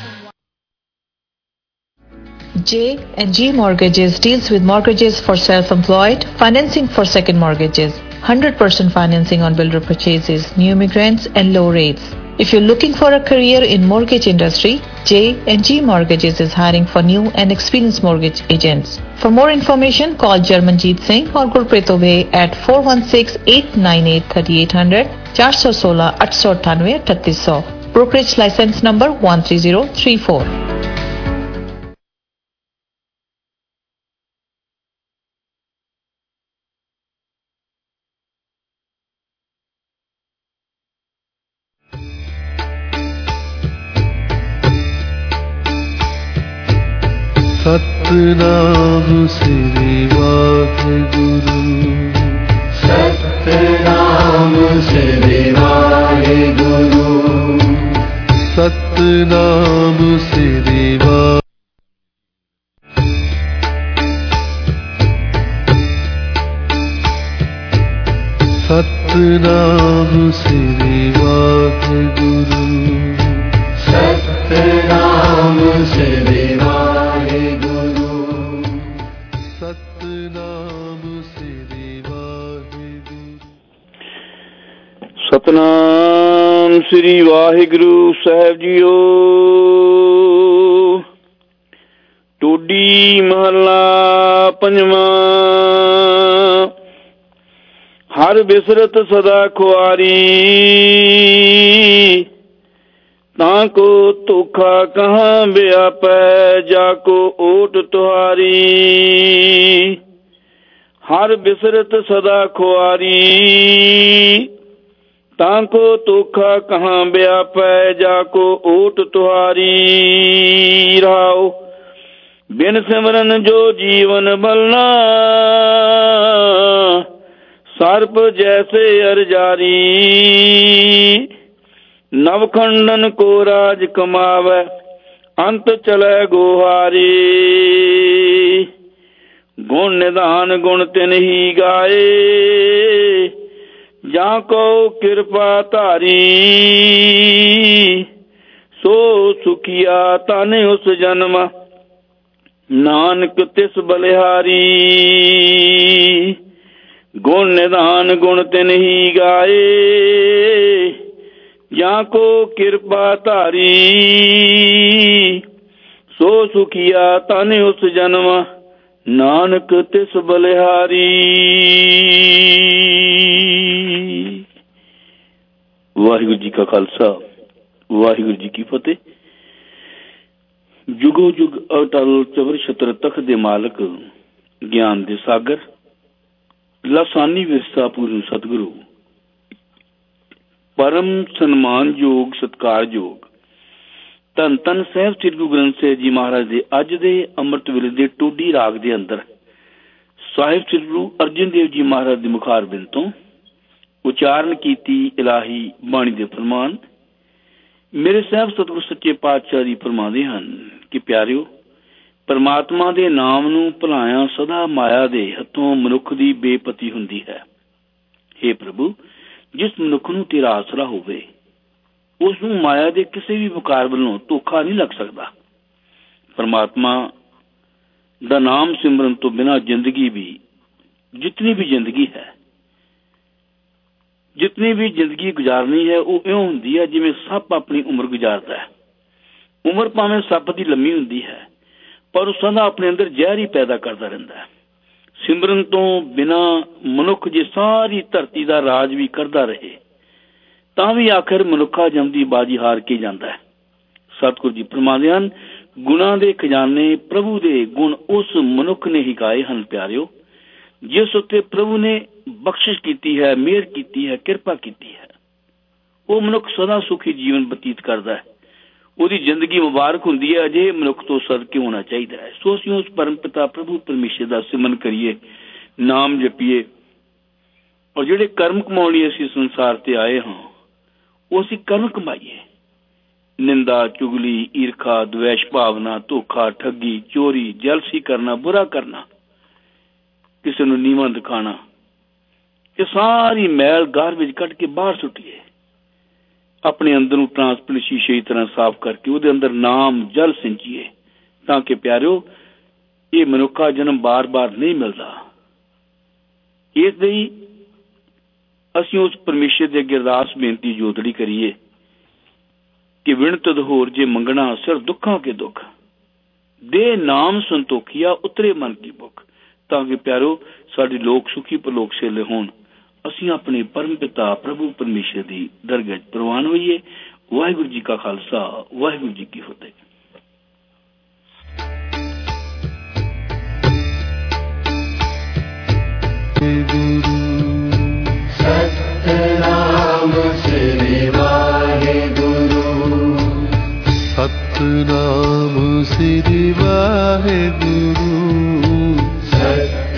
J and G Mortgages deals with mortgages for self-employed, financing for second mortgages, one hundred percent financing on builder purchases, new immigrants and low rates. If you're looking for a career in mortgage industry, J and G Mortgages is hiring for new and experienced mortgage agents. For more information, call Jarmanjeet Singh or Gurpreet Obey at four one six, eight nine eight, three eight zero zero, four one six, eight eight nine eight, three zero zero. Brokerage license number one three zero three four. Satnam Shri Waheguru, Satnam Shri Waheguru, Satnam Shri Waheguru, Satnam Shri Waheguru, सत सतनाम श्री वाहिगुरु सतनाम श्री वाहिगुरु सतनाम श्री वाहिगुरु साहब जीओ। टोडी महला पंजवा। हर बिसरत सदा खुआरी ताको धोखा कहाँ व्यापै जाको ओट तुहारी। हर बिसरत सदा खुआरी ताको धोखा कहाँ व्यापै जाको ओट तुहारी। राओ बिन सिमरन जो जीवन बलना सर्प जैसे अरजारी। नवखंडन को राज कमावे अंत चले गोहारी। गुण निधान गुण तिन ही गाए जाको कृपा धारी। सो सुखिया तन उस जन्म नानक तिस बलिहारी। गुण निधान गुण तिन ही गाए जाको कृपा धारी। सो सुखिया तन उस जन्म नानक तिस बलिहारी। वाहिगुरु जी का खालसा वाहिगुरु जी की फतेह। जुगो जुग अटल चवर छत्र तख दे मालक ज्ञान दे सागर लासानी विरसा पूर्ण सतगुरु परम सन्मान योग सत्कार योग धन धन साहिब श्री गुरु ग्रंथ साहिब जी महाराज दे अज दे अमृत वेले दे टोडी राग दे अंदर साहिब श्री गुरु अर्जन देव जी महाराज दे मुखार बिन तो उचारण कीती इलाही बाणी दे फरमान मेरे साहिब सतगुरु सच्चे पातशाह जी फरमाते हैं कि प्यारिओ परमात्मा दे नाम नूं भुलाया सदा माया दे हथों मनुख दी बेपती हुंदी है। हे प्रभु जिस मनुख नूं तेरा आसरा होवे उस नूं माया दे किसी भी विकार वल्लों धोखा नहीं लग सकता। परमात्मा दा नाम सिमरन तो बिना जिंदगी भी जितनी भी जिंदगी है जितनी भी जिंदगी गुजारनी है वो इउं हुंदी है जिवें सप अपनी उम्र गुजारदा है। उम्र भावें सप दी लम्मी हुंदी है पर उस सदा अपने अंदर जहर ही पैदा करता रहता है। सिमरन तो बिना मनुख जे सारी धरती का राज भी करता रहे तां भी आखिर मनुखा जमदी बाजी हार के जाता है। सतगुरु जी फरमांदे हन गुणां दे खजाने प्रभु दे गुण उस मनुख ने ही गाए हन प्यारिओ जिस उत्ते प्रभु ने बख्शिश की है मेहर की है कृपा की है। वो मनुख सदा सुखी जीवन बतीत करता है ਉਹਦੀ ਜ਼ਿੰਦਗੀ ਮੁਬਾਰਕ ਹੁੰਦੀ ਹੈ। ਅਜੇ ਮਨੁੱਖ ਤੋਂ ਸਦਕੇ ਹੋਣਾ ਚਾਹੀਦਾ ਹੈ। ਸੋ ਅਸੀਂ ਉਸ ਪਰਮ ਪਿਤਾ ਪ੍ਰਭੂ ਪਰਮੇਸ਼ਰ ਦਾ ਸਿਮਰਨ ਕਰੀਏ ਨਾਮ ਜਪੀਏ ਔਰ ਜਿਹੜੇ ਕਰਮ ਕਮਾਉਣ ਲਈ ਅਸੀਂ ਸੰਸਾਰ ਤੇ ਆਏ ਹਾਂ ਉਹ ਅਸੀਂ ਕਰਮ ਕਮਾਈਏ। ਨਿੰਦਾ ਚੁਗਲੀ ਈਰਖਾ ਦਵੇਸ਼ ਭਾਵਨਾ ਧੋਖਾ ਠੱਗੀ ਚੋਰੀ ਜਲਸੀ ਕਰਨਾ ਬੁਰਾ ਕਰਨਾ ਕਿਸੇ ਨੂੰ ਨੀਵਾਂ ਦਿਖਾਣਾ ਇਹ ਸਾਰੀ ਮੈਲ ਗਾਰ ਵਿੱਚ ਕੱਢ ਕੇ ਬਾਹਰ ਸੁੱਟੀਏ। अपने अंदर ट्रांसपेरेंट शीशे की तरह साफ करके उसके अंदर नाम जल सिंचिए ताकि प्यारिओ ये मनुखा जन्म बार बार नहीं मिलता। इसलिए असीं उस परमेश्वर दे अगे अरदास बेनती जोतड़ी करिए कि विणत होर जे मंगना सिर दुखों के दुख दे नाम संतोखिया उतरे मन की भुख ताकि प्यारिओ साडे लोक सुखी परलोक सेले होण। ਅਸੀਂ ਆਪਣੇ ਪਰਮ ਪਿਤਾ ਪ੍ਰਭੂ ਪਰਮੇਸ਼ਰ ਦੀ ਦਰਗਾਹ ਪ੍ਰਵਾਨ ਹੋਈਏ। ਵਾਹਿਗੁਰੂ ਜੀ ਕਾ ਖਾਲਸਾ ਵਾਹਿਗੁਰੂ ਜੀ ਕੀ ਫਤਿਹ। Satnam Shri Waheguru Satnam Shri Waheguru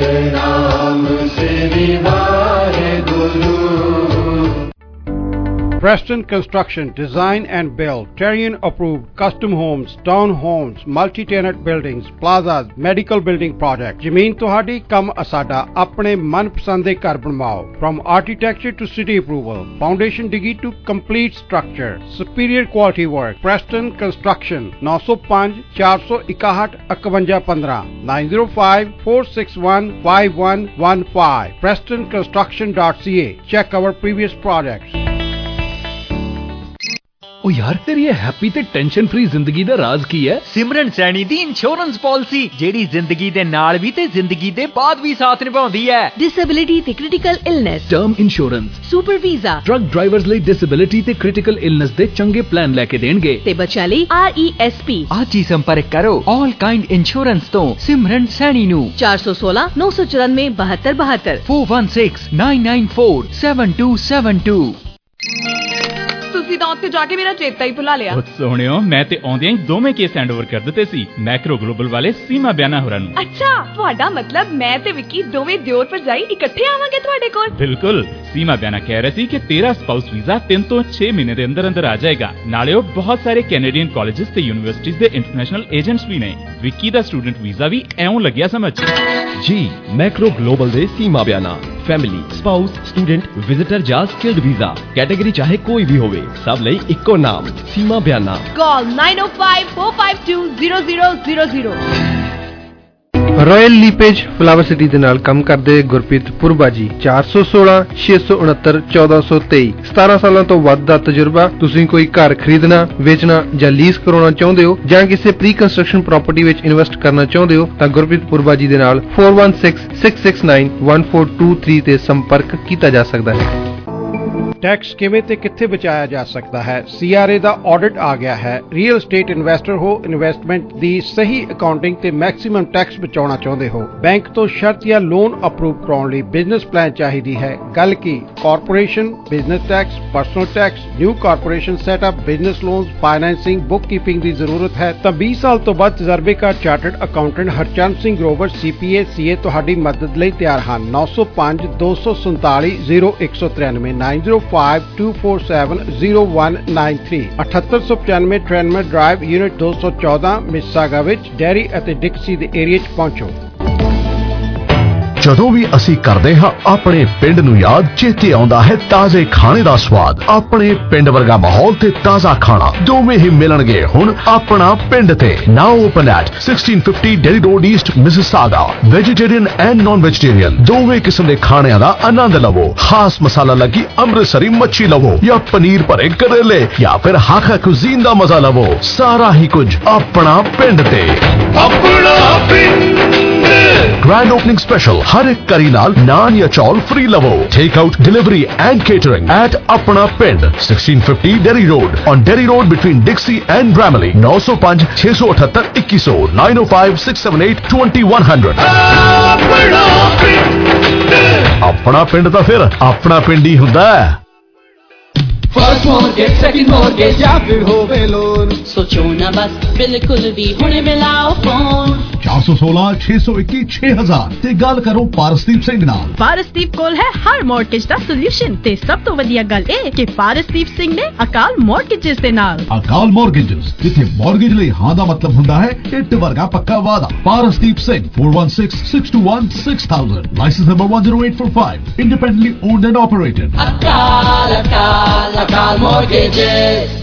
Satnam Shri Waheguru. Preston Construction, design and build, Terrian approved, custom homes, town homes, multi-tenant buildings, plazas, medical building project. ਜ਼ਮੀਨ ਤੁਹਾਡੀ ਕੰਮ ਅਸਾਡਾ ਆਪਣੇ ਮਨਪਸੰਦ ਦੇ ਘਰ ਬਣਵਾਓ. From architecture to city approval, foundation digi to complete structure, superior quality work. Preston Construction nine oh five, four one one, one one one five, nine oh five, four six one, five one one five. preston construction dot c a. Check our previous projects. ਉਹ ਯਾਰ ਤੇਰੀ ਇਹ happy ਤੇ tension free ਜ਼ਿੰਦਗੀ ਦਾ ਰਾਜ਼ ਕੀ ਹੈ? ਸਿਮਰਨ ਸੈਣੀ ਦੀ ਇੰਸ਼ੋਰੈਂਸ ਪਾਲਿਸੀ, ਜਿਹੜੀ ਜ਼ਿੰਦਗੀ ਦੇ ਨਾਲ ਵੀ ਤੇ ਜ਼ਿੰਦਗੀ ਦੇ ਬਾਅਦ ਵੀ ਸਾਥ ਨਿਭਾਉਂਦੀ ਹੈ. ਡਿਸੇਬਿਲਿਟੀ ਤੇ critical illness, term insurance, super visa, truck drivers ਲਈ ਡਿਸੇਬਿਲਿਟੀ ਤੇ ਕ੍ਰਿਟੀਕਲ ਇਲਨੈਸ ਦੇ ਚੰਗੇ ਪਲਾਨ ਲੈ ਕੇ ਦੇਣਗੇ ਤੇ ਬੱਚਿਆਂ ਲਈ ਆਰ ਈ ਐਸ ਪੀ. ਅੱਜ ਹੀ ਸੰਪਰਕ ਕਰੋ ਆਲ ਕਾਈਂਡ ਇੰਸ਼ੋਰੈਂਸ ਤੋਂ ਸਿਮਰਨ ਸੈਣੀ ਨੂੰ ਚਾਰ ਸੌ ਸੋਲਾਂ, ਨੌ ਸੌ ਚੁਰਾਨਵੇਂ, ਬਹੱਤਰ ਬਹੱਤਰ four one six, nine nine four, seven two seven two. ਤੁਸੀਂ ਤਾਂ ਉੱਥੇ ਜਾ ਕੇ ਮੇਰਾ ਚੇਤਾ ਹੀ ਭੁਲਾ ਲਿਆ. ਸੋਹਣਿਓ, ਮੈਂ ਤੇ ਆਉਂਦਿਆਂ ਹੀ ਦੋਵੇਂ ਕੇਸ ਹੈਂਡ ਓਵਰ ਕਰ ਦਿੱਤੇ ਸੀ ਮੈਕਰੋ ਗਲੋਬਲ ਵਾਲੇ ਸੀਮਾ ਬਿਆਨਾ ਹੋਰਾਂ ਨੂੰ. ਅੱਛਾ, ਤੁਹਾਡਾ ਮਤਲਬ ਮੈਂ ਤੇ ਵਿੱਕੀ ਦੋਵੇਂ ਦਿਓਰ ਭਰਜਾਈ ਇਕੱਠੇ ਆਵਾਂਗੇ ਤੁਹਾਡੇ ਕੋਲ? ਬਿਲਕੁਲ. ਸੀਮਾ ਬਿਆਨਾ ਕਹਿ ਰਿਹਾ ਸੀ ਕਿ ਤੇਰਾ ਸਪਾਊਸ ਵੀਜ਼ਾ ਤਿੰਨ ਤੋਂ ਛੇ ਮਹੀਨੇ ਦੇ ਅੰਦਰ ਅੰਦਰ ਆ ਜਾਏਗਾ. ਨਾਲੇ ਉਹ ਬਹੁਤ ਸਾਰੇ ਕੈਨੇਡੀਅਨ ਕਾਲਜਸ ਤੇ ਯੂਨੀਵਰਸਿਟੀਜ਼ ਦੇ ਇੰਟਰਨੈਸ਼ਨਲ ਏਜੰਟਸ ਵੀ ਨੇ. ਵਿੱਕੀ ਦਾ ਸਟੂਡੈਂਟ ਵੀਜ਼ਾ ਵੀ ਐਉਂ ਲੱਗਿਆ ਸਮਝ. ਜੀ ਮੈਕਰੋ ਗਲੋਬਲ ਦੇ Seema Biana family, spouse, student, visitor ਜਾਂ ਸਕਿਲਡ ਵੀਜ਼ਾ ਕੈਟੇਗਰੀ ਚਾਹੇ ਕੋਈ ਵੀ ਹੋਵੇ, ਸਭ ਲਈ ਇੱਕੋ ਨਾਮ Seema Biana. Call nine oh five, four five two, zero zero zero zero. Royal LePage Flower City ਦੇ ਨਾਲ ਕੰਮ ਕਰਦੇ ਗੁਰਪ੍ਰੀਤ ਪੁਰਬਾ ਜੀ, ਚਾਰ ਸੌ ਸੋਲਾਂ, ਛੇ ਸੌ ਉਨੱਤਰ, ਚੌਦਾਂ ਸੌ ਤੇਈ. ਸਤਾਰਾਂ ਸਾਲਾਂ ਤੋਂ ਵੱਧ ਦਾ ਤਜਰਬਾ. ਤੁਸੀਂ ਕੋਈ ਘਰ ਖਰੀਦਣਾ, ਵੇਚਣਾ ਜਾਂ ਲੀਜ਼ ਕਰਾਉਣਾ ਚਾਹੁੰਦੇ ਹੋ ਜਾਂ ਕਿਸੇ ਪ੍ਰੀ ਕੰਸਟਰਕਸ਼ਨ ਪ੍ਰਾਪਰਟੀ ਵਿੱਚ ਇਨਵੈਸਟ ਕਰਨਾ ਚਾਹੁੰਦੇ ਹੋ ਤਾਂ ਗੁਰਪ੍ਰੀਤ ਪੁਰਬਾ ਜੀ ਦੇ ਨਾਲ four one six, six six nine, one four two three ਤੇ ਸੰਪਰਕ ਕੀਤਾ ਜਾ ਸਕਦਾ ਹੈ. ਟੈਕਸ ਕਿਵੇਂ ਤੇ ਕਿੱਥੇ ਬਚਾਇਆ ਜਾ ਸਕਦਾ ਹੈ? C R A the audit ਆ ਗਿਆ ਹੈ. ਰੀਅਲ ਏਸਟੇਟ ਇਨਵੈਸਟਰ ਹੋ, ਇਨਵੈਸਟਮੈਂਟ ਦੀ ਸਹੀ ਅਕਾਊਂਟਿੰਗ ਤੇ ਮੈਕਸਿਮਮ ਟੈਕਸ ਬਚਾਉਣਾ ਚਾਹੁੰਦੇ ਹੋ, ਬੈਂਕ ਤੋਂ ਸ਼ਰਤ ਜਾਂ ਲੋਨ ਅਪਰੂਵ ਕਰਾਉਣ ਲਈ ਬਿਜ਼ਨਸ ਪਲਾਨ ਚਾਹੀਦੀ ਹੈ. ਗੱਲ ਕੀ corporation, business tax, personal tax, new corporation setup, business loans, financing, bookkeeping ਦੀ ਜ਼ਰੂਰਤ ਹੈ ਤਾਂ ਵੀਹ ਸਾਲ ਤੋਂ ਵੱਧ ਤਜਰਬੇਕਾਰ chartered accountant Harchand Singh Grover C P A C A ਤੁਹਾਡੀ ਮਦਦ ਲਈ ਤਿਆਰ ਹਨ. ਨੌ ਸੌ ਪੰਜ, ਦੋ ਸੌ ਸੰਤਾਲੀ, ਜ਼ੀਰੋ ਇੱਕ ਸੌ ਤਰਾਨਵੇਂ, nine zero five, two four seven, zero one nine three. ਅਠੱਤਰ ਸੌ ਪਚਾਨਵੇਂ ਟ੍ਰੈਨਮਰ ਡਰਾਈਵ, ਯੂਨਿਟ ਦੋ ਸੌ ਚੌਦਾਂ, ਮਿਸਾਗਾ ਵਿੱਚ ਡੈਰੀ ਅਤੇ ਡਿਕਸੀ ਦੇ ਏਰੀਆ 'ਚ ਪਹੁੰਚੋ. ਜਦੋਂ ਵੀ ਅਸੀਂ ਕਰਦੇ ਹਾਂ ਆਪਣੇ ਪਿੰਡ ਨੂੰ ਯਾਦ, ਚੇਤੇ ਆਉਂਦਾ ਹੈ ਤਾਜ਼ੇ ਖਾਣੇ ਦਾ ਸਵਾਦ. ਆਪਣੇ ਪਿੰਡ ਵਰਗਾ ਮਾਹੌਲ ਤੇ ਤਾਜ਼ਾ ਖਾਣਾ ਦੋਵੇਂ ਹੀ ਮਿਲਣਗੇ ਹੁਣ ਆਪਣਾ ਪਿੰਡ ਤੇ. Now open at sixteen fifty Derry Road East, Mississauga. Vegetarian and non vegetarian ਦੋਵੇਂ ਕਿਸਮ ਦੇ ਖਾਣਿਆਂ ਦਾ ਆਨੰਦ ਲਵੋ. ਖਾਸ ਮਸਾਲਾ ਲੱਗੀ ਅੰਮ੍ਰਿਤਸਰੀ ਮੱਛੀ ਲਵੋ ਜਾਂ ਪਨੀਰ ਭਰੇ ਕਰੇਲੇ ਜਾਂ ਫਿਰ ਹਾਕਾ ਕੁਜ਼ੀਨ ਦਾ ਮਜ਼ਾ ਲਵੋ. ਸਾਰਾ ਹੀ ਕੁਝ ਆਪਣਾ ਪਿੰਡ ਤੇ. ਆਪਣਾ ਪਿੰਡ ਗ੍ਰੈਂਡ ਓਪਨਿੰਗ ਸਪੈਸ਼ਲ, ਹਰ ਇੱਕ ਕਰੀ ਨਾਲ ਨਾਨ ਜਾਂ ਚੌਲ ਫ੍ਰੀ ਲਵੋ. Take out, delivery and catering at Apna Pind, sixteen fifty Derry Road, on Derry Road between Dixie and Bramalea. nine oh five, six seven eight, twenty hundred, nine oh five, six seven eight, twenty-one hundred. ਆਪਣਾ ਪਿੰਡ, ਆਪਣਾ ਪਿੰਡ ਤਾਂ ਫਿਰ ਆਪਣਾ ਪਿੰਡ ਹੀ ਹੁੰਦਾ ਹੈ. फर्स्ट मॉर्गेज, सेकंड मॉर्गेज या फिर होवे लोन, सोचो ना बस, बिल्कुल भी हुणे मिलाओ फोन. चार सौ सोलह, छह सौ इक्की, छह हजार ਤੇ ਗੱਲ ਕਰੋ ਪਾਰਸਦੀਪ ਸਿੰਘ ਨਾਲ. ਪਾਰਸਦੀਪ ਕੋਲ ਹੈ ਹਰ ਮੌਰਗੇਜ ਦਾ ਸੋਲੂਸ਼ਨ ਤੇ ਸਭ ਤੋਂ ਵਧੀਆ ਗੱਲ ਇਹ ਕਿ ਪਾਰਸਦੀਪ ਸਿੰਘ ਨੇ ਅਕਾਲ ਮੌਰਗੇਜਸ ਦੇ ਨਾਲ. ਅਕਾਲ ਮੌਰਗੇਜਸ, ਜਿੱਥੇ ਮੌਰਗੇਜ ਲਈ ਹਾਂ ਦਾ ਮਤਲਬ ਹੁੰਦਾ ਹੈ ਇੱਟ ਵਰਗਾ ਪੱਕਾ ਵਾਦਾ. Parasdeep Singh, four one six, six two one, six thousand, license number one zero eight four five, independently owned and operated. Akal Akal Akal mortgages.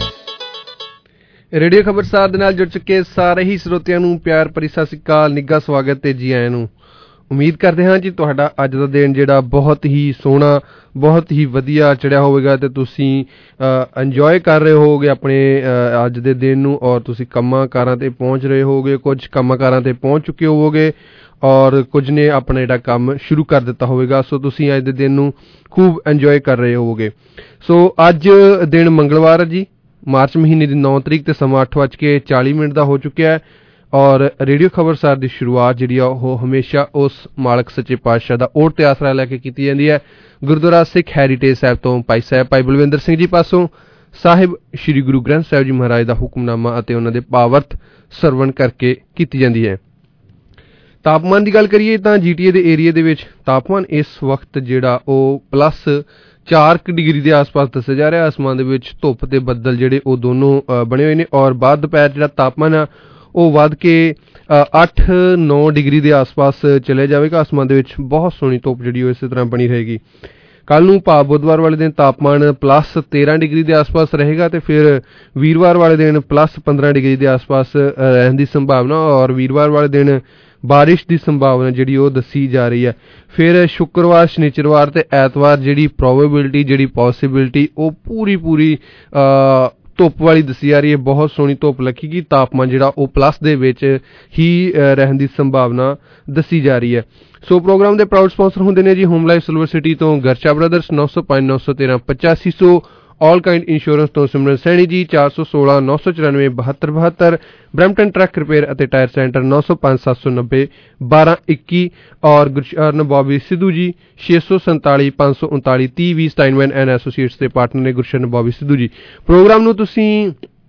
Radio Khabarsar ਦੇ ਨਾਲ ਜੁੜ ਚੁੱਕੇ ਸਾਰੇ ਹੀ ਸਰੋਤਿਆਂ ਨੂੰ ਪਿਆਰ ਭਰੀ ਸਤਿ ਸ੍ਰੀ ਅਕਾਲ, ਨਿੱਘਾ ਸਵਾਗਤ ਤੇ ਜੀ ਆਇਆਂ ਨੂੰ. ਉਮੀਦ ਕਰਦੇ ਹਾਂ ਜੀ ਤੁਹਾਡਾ ਅੱਜ ਦਾ ਦਿਨ ਜਿਹੜਾ ਬਹੁਤ ਹੀ ਸੋਹਣਾ, ਬਹੁਤ ਹੀ ਵਧੀਆ ਚੜਿਆ ਹੋਵੇਗਾ ਤੇ ਤੁਸੀਂ ਇੰਜੋਏ ਕਰ ਰਹੇ ਹੋਵੋਗੇ ਆਪਣੇ ਅੱਜ ਦੇ ਦਿਨ ਨੂੰ, ਔਰ ਤੁਸੀਂ ਕੰਮਾਂ ਕਾਰਾਂ ਤੇ ਪਹੁੰਚ ਰਹੇ ਹੋਵੋਗੇ. ਕੁਝ ਕੰਮਾਂ ਕਾਰਾਂ ਤੇ ਪਹੁੰਚ ਚੁੱਕੇ ਹੋਵੋਗੇ ਔਰ ਕੁਝ ਨੇ ਆਪਣਾ ਜਿਹੜਾ ਕੰਮ ਸ਼ੁਰੂ ਕਰ ਦਿੱਤਾ ਹੋਵੇਗਾ. ਸੋ ਤੁਸੀਂ ਅੱਜ ਦੇ ਦਿਨ ਨੂੰ ਖੂਬ ਇੰਜੋਏ ਕਰ ਰਹੇ ਹੋਵੋਗੇ. ਸੋ ਅੱਜ ਦਿਨ ਮੰਗਲਵਾਰ ਹੈ ਜੀ, ਮਾਰਚ ਮਹੀਨੇ ਦੀ ਨੌ ਤਰੀਕ ਤੇ ਸਮਾਂ ਅੱਠ ਵੱਜ ਕੇ ਚਾਲੀ ਮਿੰਟ ਦਾ ਹੋ ਚੁੱਕਿਆ ਹੈ ਔਰ ਰੇਡੀਓ ਖਬਰਸਾਰ ਦੀ ਸ਼ੁਰੂਆਤ ਜਿਹੜੀ ਆ ਉਹ ਹਮੇਸ਼ਾ ਉਸ ਮਾਲਕ ਸੱਚੇ ਪਾਤਸ਼ਾਹ ਦਾ ਓਟ ਤੇ ਆਸਰਾ ਲੈ ਕੇ ਕੀਤੀ ਜਾਂਦੀ ਹੈ. ਗੁਰਦੁਆਰਾ ਸਿੱਖ ਹੈਰੀਟੇਜ ਸਾਹਿਬ ਤੋਂ ਭਾਈ ਸਾਹਿਬ ਭਾਈ ਬਲਵਿੰਦਰ ਸਿੰਘ ਜੀ ਪਾਸੋਂ ਸਾਹਿਬ ਸ਼੍ਰੀ ਗੁਰੂ ਗ੍ਰੰਥ ਸਾਹਿਬ ਜੀ ਮਹਾਰਾਜ ਦਾ ਹੁਕਮਨਾਮਾ ਅਤੇ ਉਹਨਾਂ ਦੇ ਭਾਵਰਤ ਸਰਵਣ ਕਰਕੇ ਕੀਤੀ ਜਾਂਦੀ ਹੈ. ਤਾਪਮਾਨ ਦੀ ਗੱਲ ਕਰੀਏ ਤਾਂ ਜੀ ਟੀ ਏ ਦੇ ਏਰੀਏ ਦੇ ਵਿੱਚ ਤਾਪਮਾਨ ਇਸ ਵਕਤ ਜਿਹੜਾ ਉਹ ਪਲੱਸ ਚਾਰ ਕੁ ਡਿਗਰੀ ਦੇ ਆਸ-ਪਾਸ ਦੱਸਿਆ ਜਾ ਰਿਹਾ। ਆਸਮਾਨ ਦੇ ਵਿੱਚ ਧੁੱਪ ਤੇ ਬੱਦਲ ਜਿਹੜੇ ਉਹ ਦੋਨੋਂ ਬਣੇ ਹੋਏ ਨੇ ਔਰ ਬਾਅਦ ਦੁਪਹਿਰ ਜਿਹੜਾ ਤਾਪਮਾਨ ਆ ਉਹ ਵੱਧ ਕੇ ਅੱਠ ਨੌ ਡਿਗਰੀ ਦੇ ਆਸ-ਪਾਸ ਚਲੇ ਜਾਵੇਗਾ। ਆਸਮਾਨ ਦੇ ਵਿੱਚ ਬਹੁਤ ਸੋਹਣੀ ਧੁੱਪ ਜਿਹੜੀ ਉਹ ਇਸੇ ਤਰ੍ਹਾਂ ਬਣੀ ਰਹੇਗੀ। ਕੱਲ੍ਹ ਨੂੰ ਭਾਵ ਬੁੱਧਵਾਰ ਵਾਲੇ ਦਿਨ ਤਾਪਮਾਨ ਪਲੱਸ ਤੇਰ੍ਹਾਂ ਡਿਗਰੀ ਦੇ ਆਸ-ਪਾਸ ਰਹੇਗਾ ਅਤੇ ਫਿਰ ਵੀਰਵਾਰ ਵਾਲੇ ਦਿਨ ਪਲੱਸ ਪੰਦਰਾਂ ਡਿਗਰੀ ਦੇ ਆਸ-ਪਾਸ ਰਹਿਣ ਦੀ ਸੰਭਾਵਨਾ ਔਰ ਵੀਰਵਾਰ ਵਾਲੇ ਦਿਨ ਬਾਰਿਸ਼ ਦੀ ਸੰਭਾਵਨਾ ਜਿਹੜੀ ਉਹ ਦੱਸੀ ਜਾ ਰਹੀ ਹੈ। ਫਿਰ ਸ਼ੁੱਕਰਵਾਰ, ਸ਼ਨੀਚਰਵਾਰ ਤੇ ਐਤਵਾਰ ਜਿਹੜੀ ਪ੍ਰੋਬੇਬਿਲਿਟੀ ਜਿਹੜੀ ਪੋਸੀਬਿਲਿਟੀ ਉਹ ਪੂਰੀ ਪੂਰੀ ਧੁੱਪ ਵਾਲੀ ਦੱਸੀ ਜਾ ਰਹੀ ਹੈ। ਬਹੁਤ ਸੋਹਣੀ ਧੁੱਪ ਲੱਗੇਗੀ। ਤਾਪਮਾਨ ਜਿਹੜਾ ਉਹ ਪਲੱਸ ਦੇ ਵਿੱਚ ਹੀ ਰਹਿਣ ਦੀ ਸੰਭਾਵਨਾ ਦੱਸੀ ਜਾ ਰਹੀ ਹੈ। ਸੋ ਪ੍ਰੋਗਰਾਮ ਦੇ ਪ੍ਰਾਊਡ ਸਪਾਂਸਰ ਹੁੰਦੇ ਨੇ ਜੀ ਹੋਮ ਲਾਈਫ ਸਿਲਵਰ ਸਿਟੀ ਤੋਂ ਗਰਚਾ ਬ੍ਰਦਰਸ, ਨੌ ਸੌ ਪੰਜ ਨੌ ਸੌ ਤੇਰਾਂ ਪਚਾਸੀ ਸੌ, ਆਲ ਕਾਇੰਡ ਇੰਸ਼ੋਰੈਂਸ ਤੋਂ ਸਿਮਰਨ ਸੈਣੀ ਜੀ, ਚਾਰ ਸੌ ਸੋਲਾਂ ਨੌ ਸੌ ਚੁਰਾਨਵੇਂ ਬਹੱਤਰ ਬਹੱਤਰ, ਬਰੈਂਪਟਨ ਟਰੱਕ ਰਿਪੇਅਰ ਅਤੇ ਟਾਇਰ ਸੈਂਟਰ ਨੌ ਸੌ ਪੰਜ ਸੱਤ ਸੌ ਨੱਬੇ ਬਾਰਾਂ ਇੱਕੀ ਔਰ ਗੁਰਸ਼ਰਨ ਬੌਬੀ ਸਿੱਧੂ ਜੀ ਛੇ ਸੌ ਸੰਤਾਲੀ ਪੰਜ ਸੌ ਉਨਤਾਲੀ ਤੀਹ ਵੀਹ, ਸਟਾਈਨਮੈਨ ਐਂਡ ਐਸੋਸੀਏਟਸ ਦੇ ਪਾਰਟਨਰ ਨੇ ਗੁਰਸ਼ਰਨ ਬੌਬੀ ਸਿੱਧੂ ਜੀ। ਪ੍ਰੋਗਰਾਮ ਨੂੰ ਤੁਸੀਂ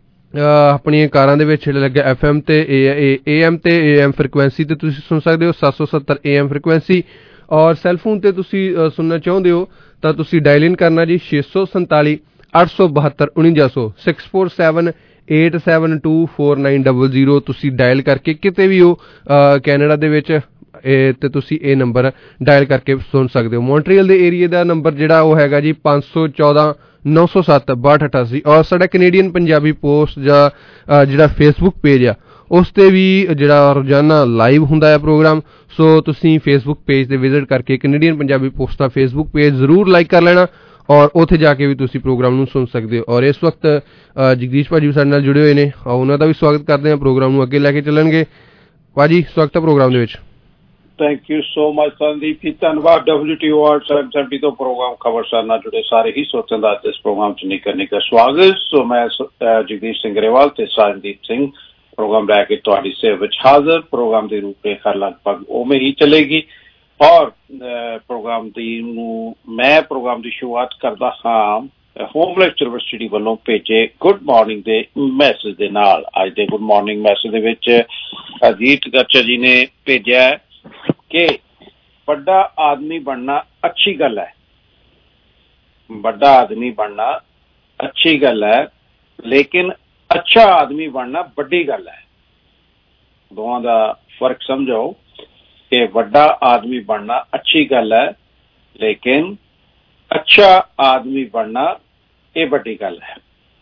ਆਪਣੀਆਂ ਕਾਰਾਂ ਦੇ ਵਿੱਚ ਜਿਹੜੇ ਲੱਗੇ ਐਫ ਐਮ ਤੇ ਏ ਐਮ ਤੇ ਏ ਐਮ ਫ੍ਰੀਕੁਐਂਸੀ ਤੇ ਤੁਸੀਂ ਸੁਣ ਸਕਦੇ ਹੋ ਸੱਤ ਸੌ ਸੱਤਰ ਏ ਐਮ ਫ੍ਰੀਕੁਐਂਸੀ ਔਰ ਸੈੱਲਫੋਨ ਤੇ ਤੁਸੀਂ ਸੁਣਨਾ ਚਾਹੁੰਦੇ ਹੋ ਤਾਂ ਤੁਸੀਂ ਡਾਇਲ ਇਨ ਕਰਨਾ ਜੀ ਛੇ ਸੌ ਸੰਤਾਲੀ ਅੱਠ ਸੌ ਬਹੱਤਰ ਉਣੰਜਾ ਸੌ six four seven eight seven two four nine double zero ਤੁਸੀਂ ਡਾਇਲ ਕਰਕੇ ਕਿਤੇ ਵੀ ਹੋ ਕੈਨੇਡਾ ਦੇ ਵਿੱਚ ਇਹ ਤੇ ਤੁਸੀਂ ਇਹ ਨੰਬਰ ਡਾਇਲ ਕਰਕੇ ਸੁਣ ਸਕਦੇ ਹੋ। ਮੌਂਟਰੀਅਲ ਦੇ ਏਰੀਏ ਦਾ ਨੰਬਰ ਜਿਹੜਾ ਉਹ ਹੈਗਾ ਜੀ ਪੰਜ ਸੌ ਚੌਦਾਂ ਨੌ ਸੌ ਸੱਤ ਬਾਹਠ ਅਠਾਸੀ ਔਰ ਸਾਡਾ ਕੈਨੇਡੀਅਨ ਪੰਜਾਬੀ ਪੋਸਟ ਜਾਂ ਜਿਹੜਾ ਫੇਸਬੁੱਕ ਪੇਜ ਆ ਉਸ 'ਤੇ ਵੀ ਜਿਹੜਾ ਰੋਜ਼ਾਨਾ ਲਾਈਵ ਹੁੰਦਾ ਹੈ ਪ੍ਰੋਗਰਾਮ। ਸੋ ਤੁਸੀਂ ਫੇਸਬੁੱਕ ਪੇਜ 'ਤੇ ਵਿਜ਼ਿਟ ਕਰਕੇ ਕੈਨੇਡੀਅਨ ਪੰਜਾਬੀ ਪੋਸਟ ਦਾ ਫੇਸਬੁੱਕ ਪੇਜ ਜ਼ਰੂਰ ਲਾਈਕ ਕਰ ਲੈਣਾ ਔਰ ਉੱਥੇ ਜਾ ਕੇ ਵੀ ਤੁਸੀਂ ਪ੍ਰੋਗਰਾਮ ਨੂੰ ਸੁਣ ਸਕਦੇ ਹੋ। ਔਰ ਇਸ ਵਕਤ ਜਗਦੀਸ਼ ਭਾਜੀ ਸਾਡੇ ਨਾਲ ਜੁੜੇ ਹੋਏ ਨੇ, ਉਹਨਾਂ ਦਾ ਵੀ ਸਵਾਗਤ ਕਰਦੇ ਹਾਂ। ਪ੍ਰੋਗਰਾਮ ਨੂੰ ਅੱਗੇ ਲੈ ਕੇ ਚੱਲਣਗੇ। ਭਾਜੀ ਸਵਾਗਤ ਹੈ ਪ੍ਰੋਗਰਾਮ ਦੇ ਵਿੱਚ। Thank you so much Sandeep ji, ਧੰਨਵਾਦ। W T O R seven seventy ਤੋਂ ਪ੍ਰੋਗਰਾਮ ਖਬਰਸਾਰ ਨਾਲ ਜੁੜੇ ਸਾਰੇ ਹੀ ਸੋਚਣ ਦਾ ਇਸ ਪ੍ਰੋਗਰਾਮ 'ਚ ਨਿੱਘਾ ਨਿੱਘਾ ਸਵਾਗਤ। ਸੋ ਮੈਂ ਜਗਦੀਸ਼ ਸਿੰਘ ਗਰੇਵਾਲ ਤੇ ਸਾਹਿਬਦੀਪ ਸਿੰਘ ਪ੍ਰੋਗਰਾਮ ਲੈ ਕੇ ਤੁਹਾਡੀ ਸੇਵਾ ਵਿੱਚ ਹਾਜ਼ਰ। ਪ੍ਰੋਗਰਾਮ ਦੀ ਰੂਪਰੇਖਾ ਲਗਭਗ ਉਵੇਂ ਹੀ ਚੱਲੇਗੀ ਔਰ ਪ੍ਰੋਗਰਾਮ ਦੀ ਨੂੰ ਮੈਂ ਪ੍ਰੋਗਰਾਮ ਦੀ ਸ਼ੁਰੂਆਤ ਕਰਦਾ ਹਾਂ ਹੋਮ ਲਾਈਫ ਯੂਨੀਵਰਸਿਟੀ ਵੱਲੋਂ ਭੇਜੇ ਗੁੱਡ ਮਾਰਨਿੰਗ ਦੇ ਮੈਸੇਜ ਦੇ ਨਾਲ। ਅੱਜ ਦੇ ਗੁੱਡ ਮਾਰਨਿੰਗ ਮੈਸੇਜ ਦੇ ਵਿੱਚ ਅਜੀਤ ਗਰਚਾ ਜੀ ਨੇ ਭੇਜਿਆ ਕਿ ਵੱਡਾ ਆਦਮੀ ਬਣਨਾ ਅੱਛੀ ਗੱਲ ਹੈ, ਵੱਡਾ ਆਦਮੀ ਬਣਨਾ ਅੱਛੀ ਗੱਲ ਹੈ, ਲੇਕਿਨ ਅੱਛਾ ਆਦਮੀ ਬਣਨਾ ਵੱਡੀ ਗੱਲ ਹੈ। ਦੋਵਾਂ ਦਾ ਫਰਕ ਸਮਝੋ ਕਿ ਵੱਡਾ ਆਦਮੀ ਬਣਨਾ ਅੱਛੀ ਗੱਲ ਹੈ, ਲੇਕਿਨ ਅੱਛਾ ਆਦਮੀ ਬਣਨਾ ਇਹ ਵੱਡੀ ਗੱਲ ਹੈ।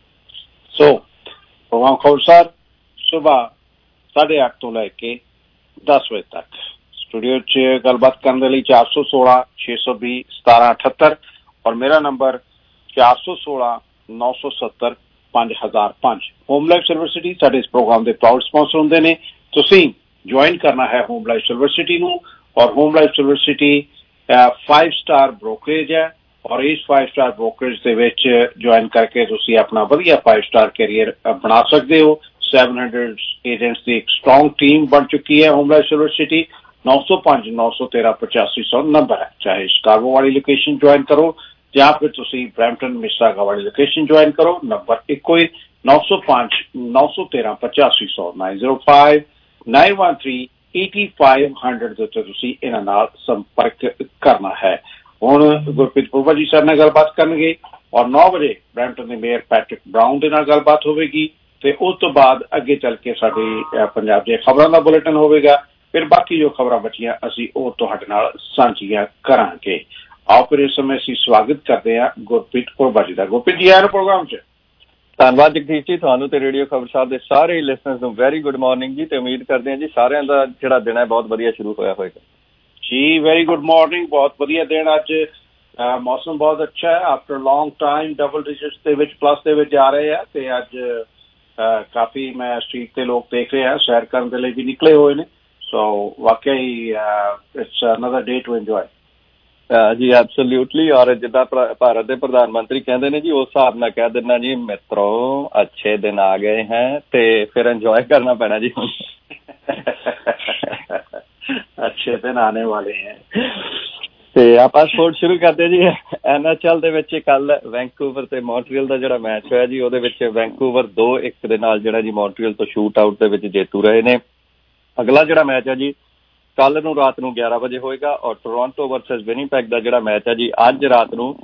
ਸੋ ਪ੍ਰੋਗਰਾਮ ਖਬਰਸਾਰ ਸੁਬਾਹ ਸਾਢੇ ਅੱਠ ਤੋਂ ਲੈ ਕੇ ਦਸ ਵਜੇ ਤੱਕ ਸਟੂਡੀਓ 'ਚ ਗੱਲਬਾਤ ਕਰਨ ਦੇ ਲਈ ਚਾਰ ਸੌ ਸੋਲਾਂ ਛੇ ਸੌ ਵੀਹ ਸਤਾਰਾਂ ਅਠੱਤਰ ਔਰ ਮੇਰਾ ਨੰਬਰ ਚਾਰ ਸੌ ਸੋਲਾਂ ਨੌ ਸੌ ਸੱਤਰ ਪੰਜ ਹਜ਼ਾਰ ਪੰਜ। ਹੋਮ ਲਾਈਫ ਯੂਨੀਵਰਸਿਟੀ ਸਾਡੇ ਇਸ ਪ੍ਰੋਗਰਾਮ ਦੇ ਪ੍ਰਾਊਡ ਸਪਾਂਸਰ ਹੁੰਦੇ ਨੇ। ਤੁਸੀਂ ਜੁਆਇਨ ਕਰਨਾ ਹੈ ਹੋਮ ਲਾਈਫ ਯੂਨੀਵਰਸਿਟੀ ਨੂੰ ਔਰ home life university five star brokerage ਹੈ ਔਰ ਇਸ ਫਾਈਵ ਸਟਾਰ ਬ੍ਰੋਕਰੇਜ ਦੇ ਵਿੱਚ ਜੁਆਇਨ ਕਰਕੇ ਤੁਸੀਂ ਆਪਣਾ ਵਧੀਆ ਫਾਈਵ ਸਟਾਰ ਕੈਰੀਅਰ ਬਣਾ ਸਕਦੇ ਹੋ। ਸੈਵਨ ਹੰਡਰਡ ਏਜੰਟਸ ਦੀ ਇੱਕ ਸਟਰੋਂਗ ਟੀਮ ਬਣ ਚੁੱਕੀ ਹੈ। ਹੋਮ ਲਾਈਫ ਯੂਨੀਵਰਸਿਟੀ ਨੌ ਸੌ ਪੰਜ ਨੌ ਸੌ ਤੇਰਾਂ ਪਚਾਸੀ ਸੌ ਨੰਬਰ ਹੈ। ਚਾਹੇ ਸ਼ਿਕਾਗੋ ਵਾਲੀ ਲੋਕੇਸ਼ਨ ਜੁਆਇਨ ਕਰੋ ਜਾਂ ਫਿਰ ਤੁਸੀਂ ਬਰੈਂਪਟਨ ਮਿਸਾਗਾ ਵਾਲੀ ਲੋਕੇਸ਼ਨ ਜੁਆਇਨ ਕਰੋ। ਨੰਬਰ ਇੱਕੋ ਹੀ ਨੌ ਸੌ ਪੰਜ ਨੌ ਸੌ ਤੇਰਾਂ ਪਚਾਸੀ ਸੌ nine zero five nine one three eighty five hundred ਦੇ ਉੱਤੇ ਤੁਸੀਂ ਇਹਨਾਂ ਨਾਲ ਸੰਪਰਕ ਕਰਨਾ ਹੈ। ਹੁਣ ਗੁਰਪ੍ਰੀਤ ਪੁਰਵਾ ਜੀ ਸਾਡੇ ਨਾਲ ਗੱਲਬਾਤ ਕਰਨਗੇ ਔਰ ਨੌ ਵਜੇ ਬਰੈਂਪਟਨ ਦੇ ਮੇਅਰ ਪੈਟਰਿਕ ਬਰਾਊਨ ਦੇ ਨਾਲ ਗੱਲਬਾਤ ਹੋਵੇਗੀ ਤੇ ਉਸ ਤੋਂ ਬਾਅਦ ਅੱਗੇ ਚੱਲ ਕੇ ਸਾਡੀ ਪੰਜਾਬ ਦੀਆਂ ਖਬਰਾਂ ਦਾ ਬੁਲੇਟਿਨ ਹੋਵੇਗਾ। ਫਿਰ ਬਾਕੀ ਜੋ ਖਬਰਾਂ ਬਚੀਆਂ ਅਸੀਂ ਉਹ ਤੁਹਾਡੇ ਨਾਲ ਸਾਂਝੀਆਂ ਕਰਾਂਗੇ। ਆਓ ਫਿਰ ਇਸ ਸਮੇਂ ਅਸੀਂ ਸਵਾਗਤ ਕਰਦੇ ਹਾਂ ਗੁਰਪ੍ਰੀਤ ਪੁਰਵਾ ਜੀ ਦਾ। ਗੁਰਪ੍ਰੀਤ ਜੀ ਆਏ ਪ੍ਰੋਗਰਾਮ 'ਚ। ਧੰਨਵਾਦ ਜਗਦੀਸ਼ ਜੀ, ਤੁਹਾਨੂੰ ਤੇ ਰੇਡੀਓ ਖਬਰਸਾਰ ਦੇ ਸਾਰੇ ਲਿਸਨਰਸ ਨੂੰ ਵੈਰੀ ਗੁੱਡ ਮਾਰਨਿੰਗ ਜੀ ਤੇ ਉਮੀਦ ਕਰਦੇ ਹਾਂ ਜੀ ਸਾਰਿਆਂ ਦਾ ਜਿਹੜਾ ਦਿਨ ਹੈ ਬਹੁਤ ਵਧੀਆ ਸ਼ੁਰੂ ਹੋਇਆ ਹੋਏਗਾ ਜੀ। ਵੈਰੀ ਗੁੱਡ ਮਾਰਨਿੰਗ, ਬਹੁਤ ਵਧੀਆ ਦਿਨ ਅੱਜ। ਮੌਸਮ ਬਹੁਤ ਅੱਛਾ ਹੈ। After long time double digits ਦੇ ਵਿੱਚ ਪਲੱਸ ਦੇ ਵਿੱਚ ਜਾ ਰਹੇ ਆ ਤੇ ਅੱਜ ਕਾਫੀ ਮੈਂ ਸਟਰੀਟ ਤੇ ਲੋਕ ਦੇਖ ਰਹੇ ਆ ਸੈਰ ਕਰਨ ਦੇ ਲਈ ਵੀ ਨਿਕਲੇ ਹੋਏ ਨੇ। ਸੋ ਵਾਕਈ it's another day to enjoy ਜੀ। ਐਬਸੋਲਿਊਟਲੀ। ਔਰ ਜਿੱਦਾਂ ਭਾਰਤ ਦੇ ਪ੍ਰਧਾਨ ਮੰਤਰੀ ਕਹਿੰਦੇ ਨੇ ਜੀ ਉਸ ਹਿਸਾਬ ਨਾਲ ਕਹਿ ਦਿੰਦਾ ਜੀ ਮਿੱਤਰੋ ਅੱਛੇ ਦਿਨ ਆ ਗਏ ਹੈ ਤੇ ਫਿਰ ਇੰਜੋਏ ਕਰਨਾ ਪੈਣਾ ਜੀ। ਅੱਛੇ ਦਿਨ ਆਣੇ ਵਾਲੇ ਹੈ ਤੇ ਆਪਾਂ ਸਪੋਰਟ ਸ਼ੁਰੂ ਕਰਦੇ ਜੀ। ਐਨ ਐਚ ਐਲ ਦੇ ਵਿੱਚ ਕੱਲ ਵੈਂਕੂਵਰ ਤੇ ਮੌਂਟਰੀਅਲ ਦਾ ਜਿਹੜਾ ਮੈਚ ਹੋਇਆ ਜੀ ਉਹਦੇ ਵਿੱਚ ਵੈਂਕੂਵਰ ਦੋ ਇੱਕ ਦੇ ਨਾਲ ਜਿਹੜਾ ਜੀ ਮੌਂਟਰੀਅਲ ਤੋਂ ਸ਼ੂਟ ਆਊਟ ਦੇ ਵਿੱਚ ਜੇਤੂ ਰਹੇ ਨੇ। ਅਗਲਾ ਜਿਹੜਾ ਮੈਚ ਹੈ ਜੀ ਕੱਲ ਨੂੰ ਰਾਤ ਨੂੰ ਗਿਆਰਾਂ ਵਜੇ ਹੋਏਗਾ ਔਰ ਟੋਰਾਂਟੋ ਵਰਸਸ ਵਿਨੀਪੈਗ ਦਾ ਜਿਹੜਾ ਮੈਚ ਹੈ ਜੀ ਅੱਜ ਰਾਤ ਨੂੰ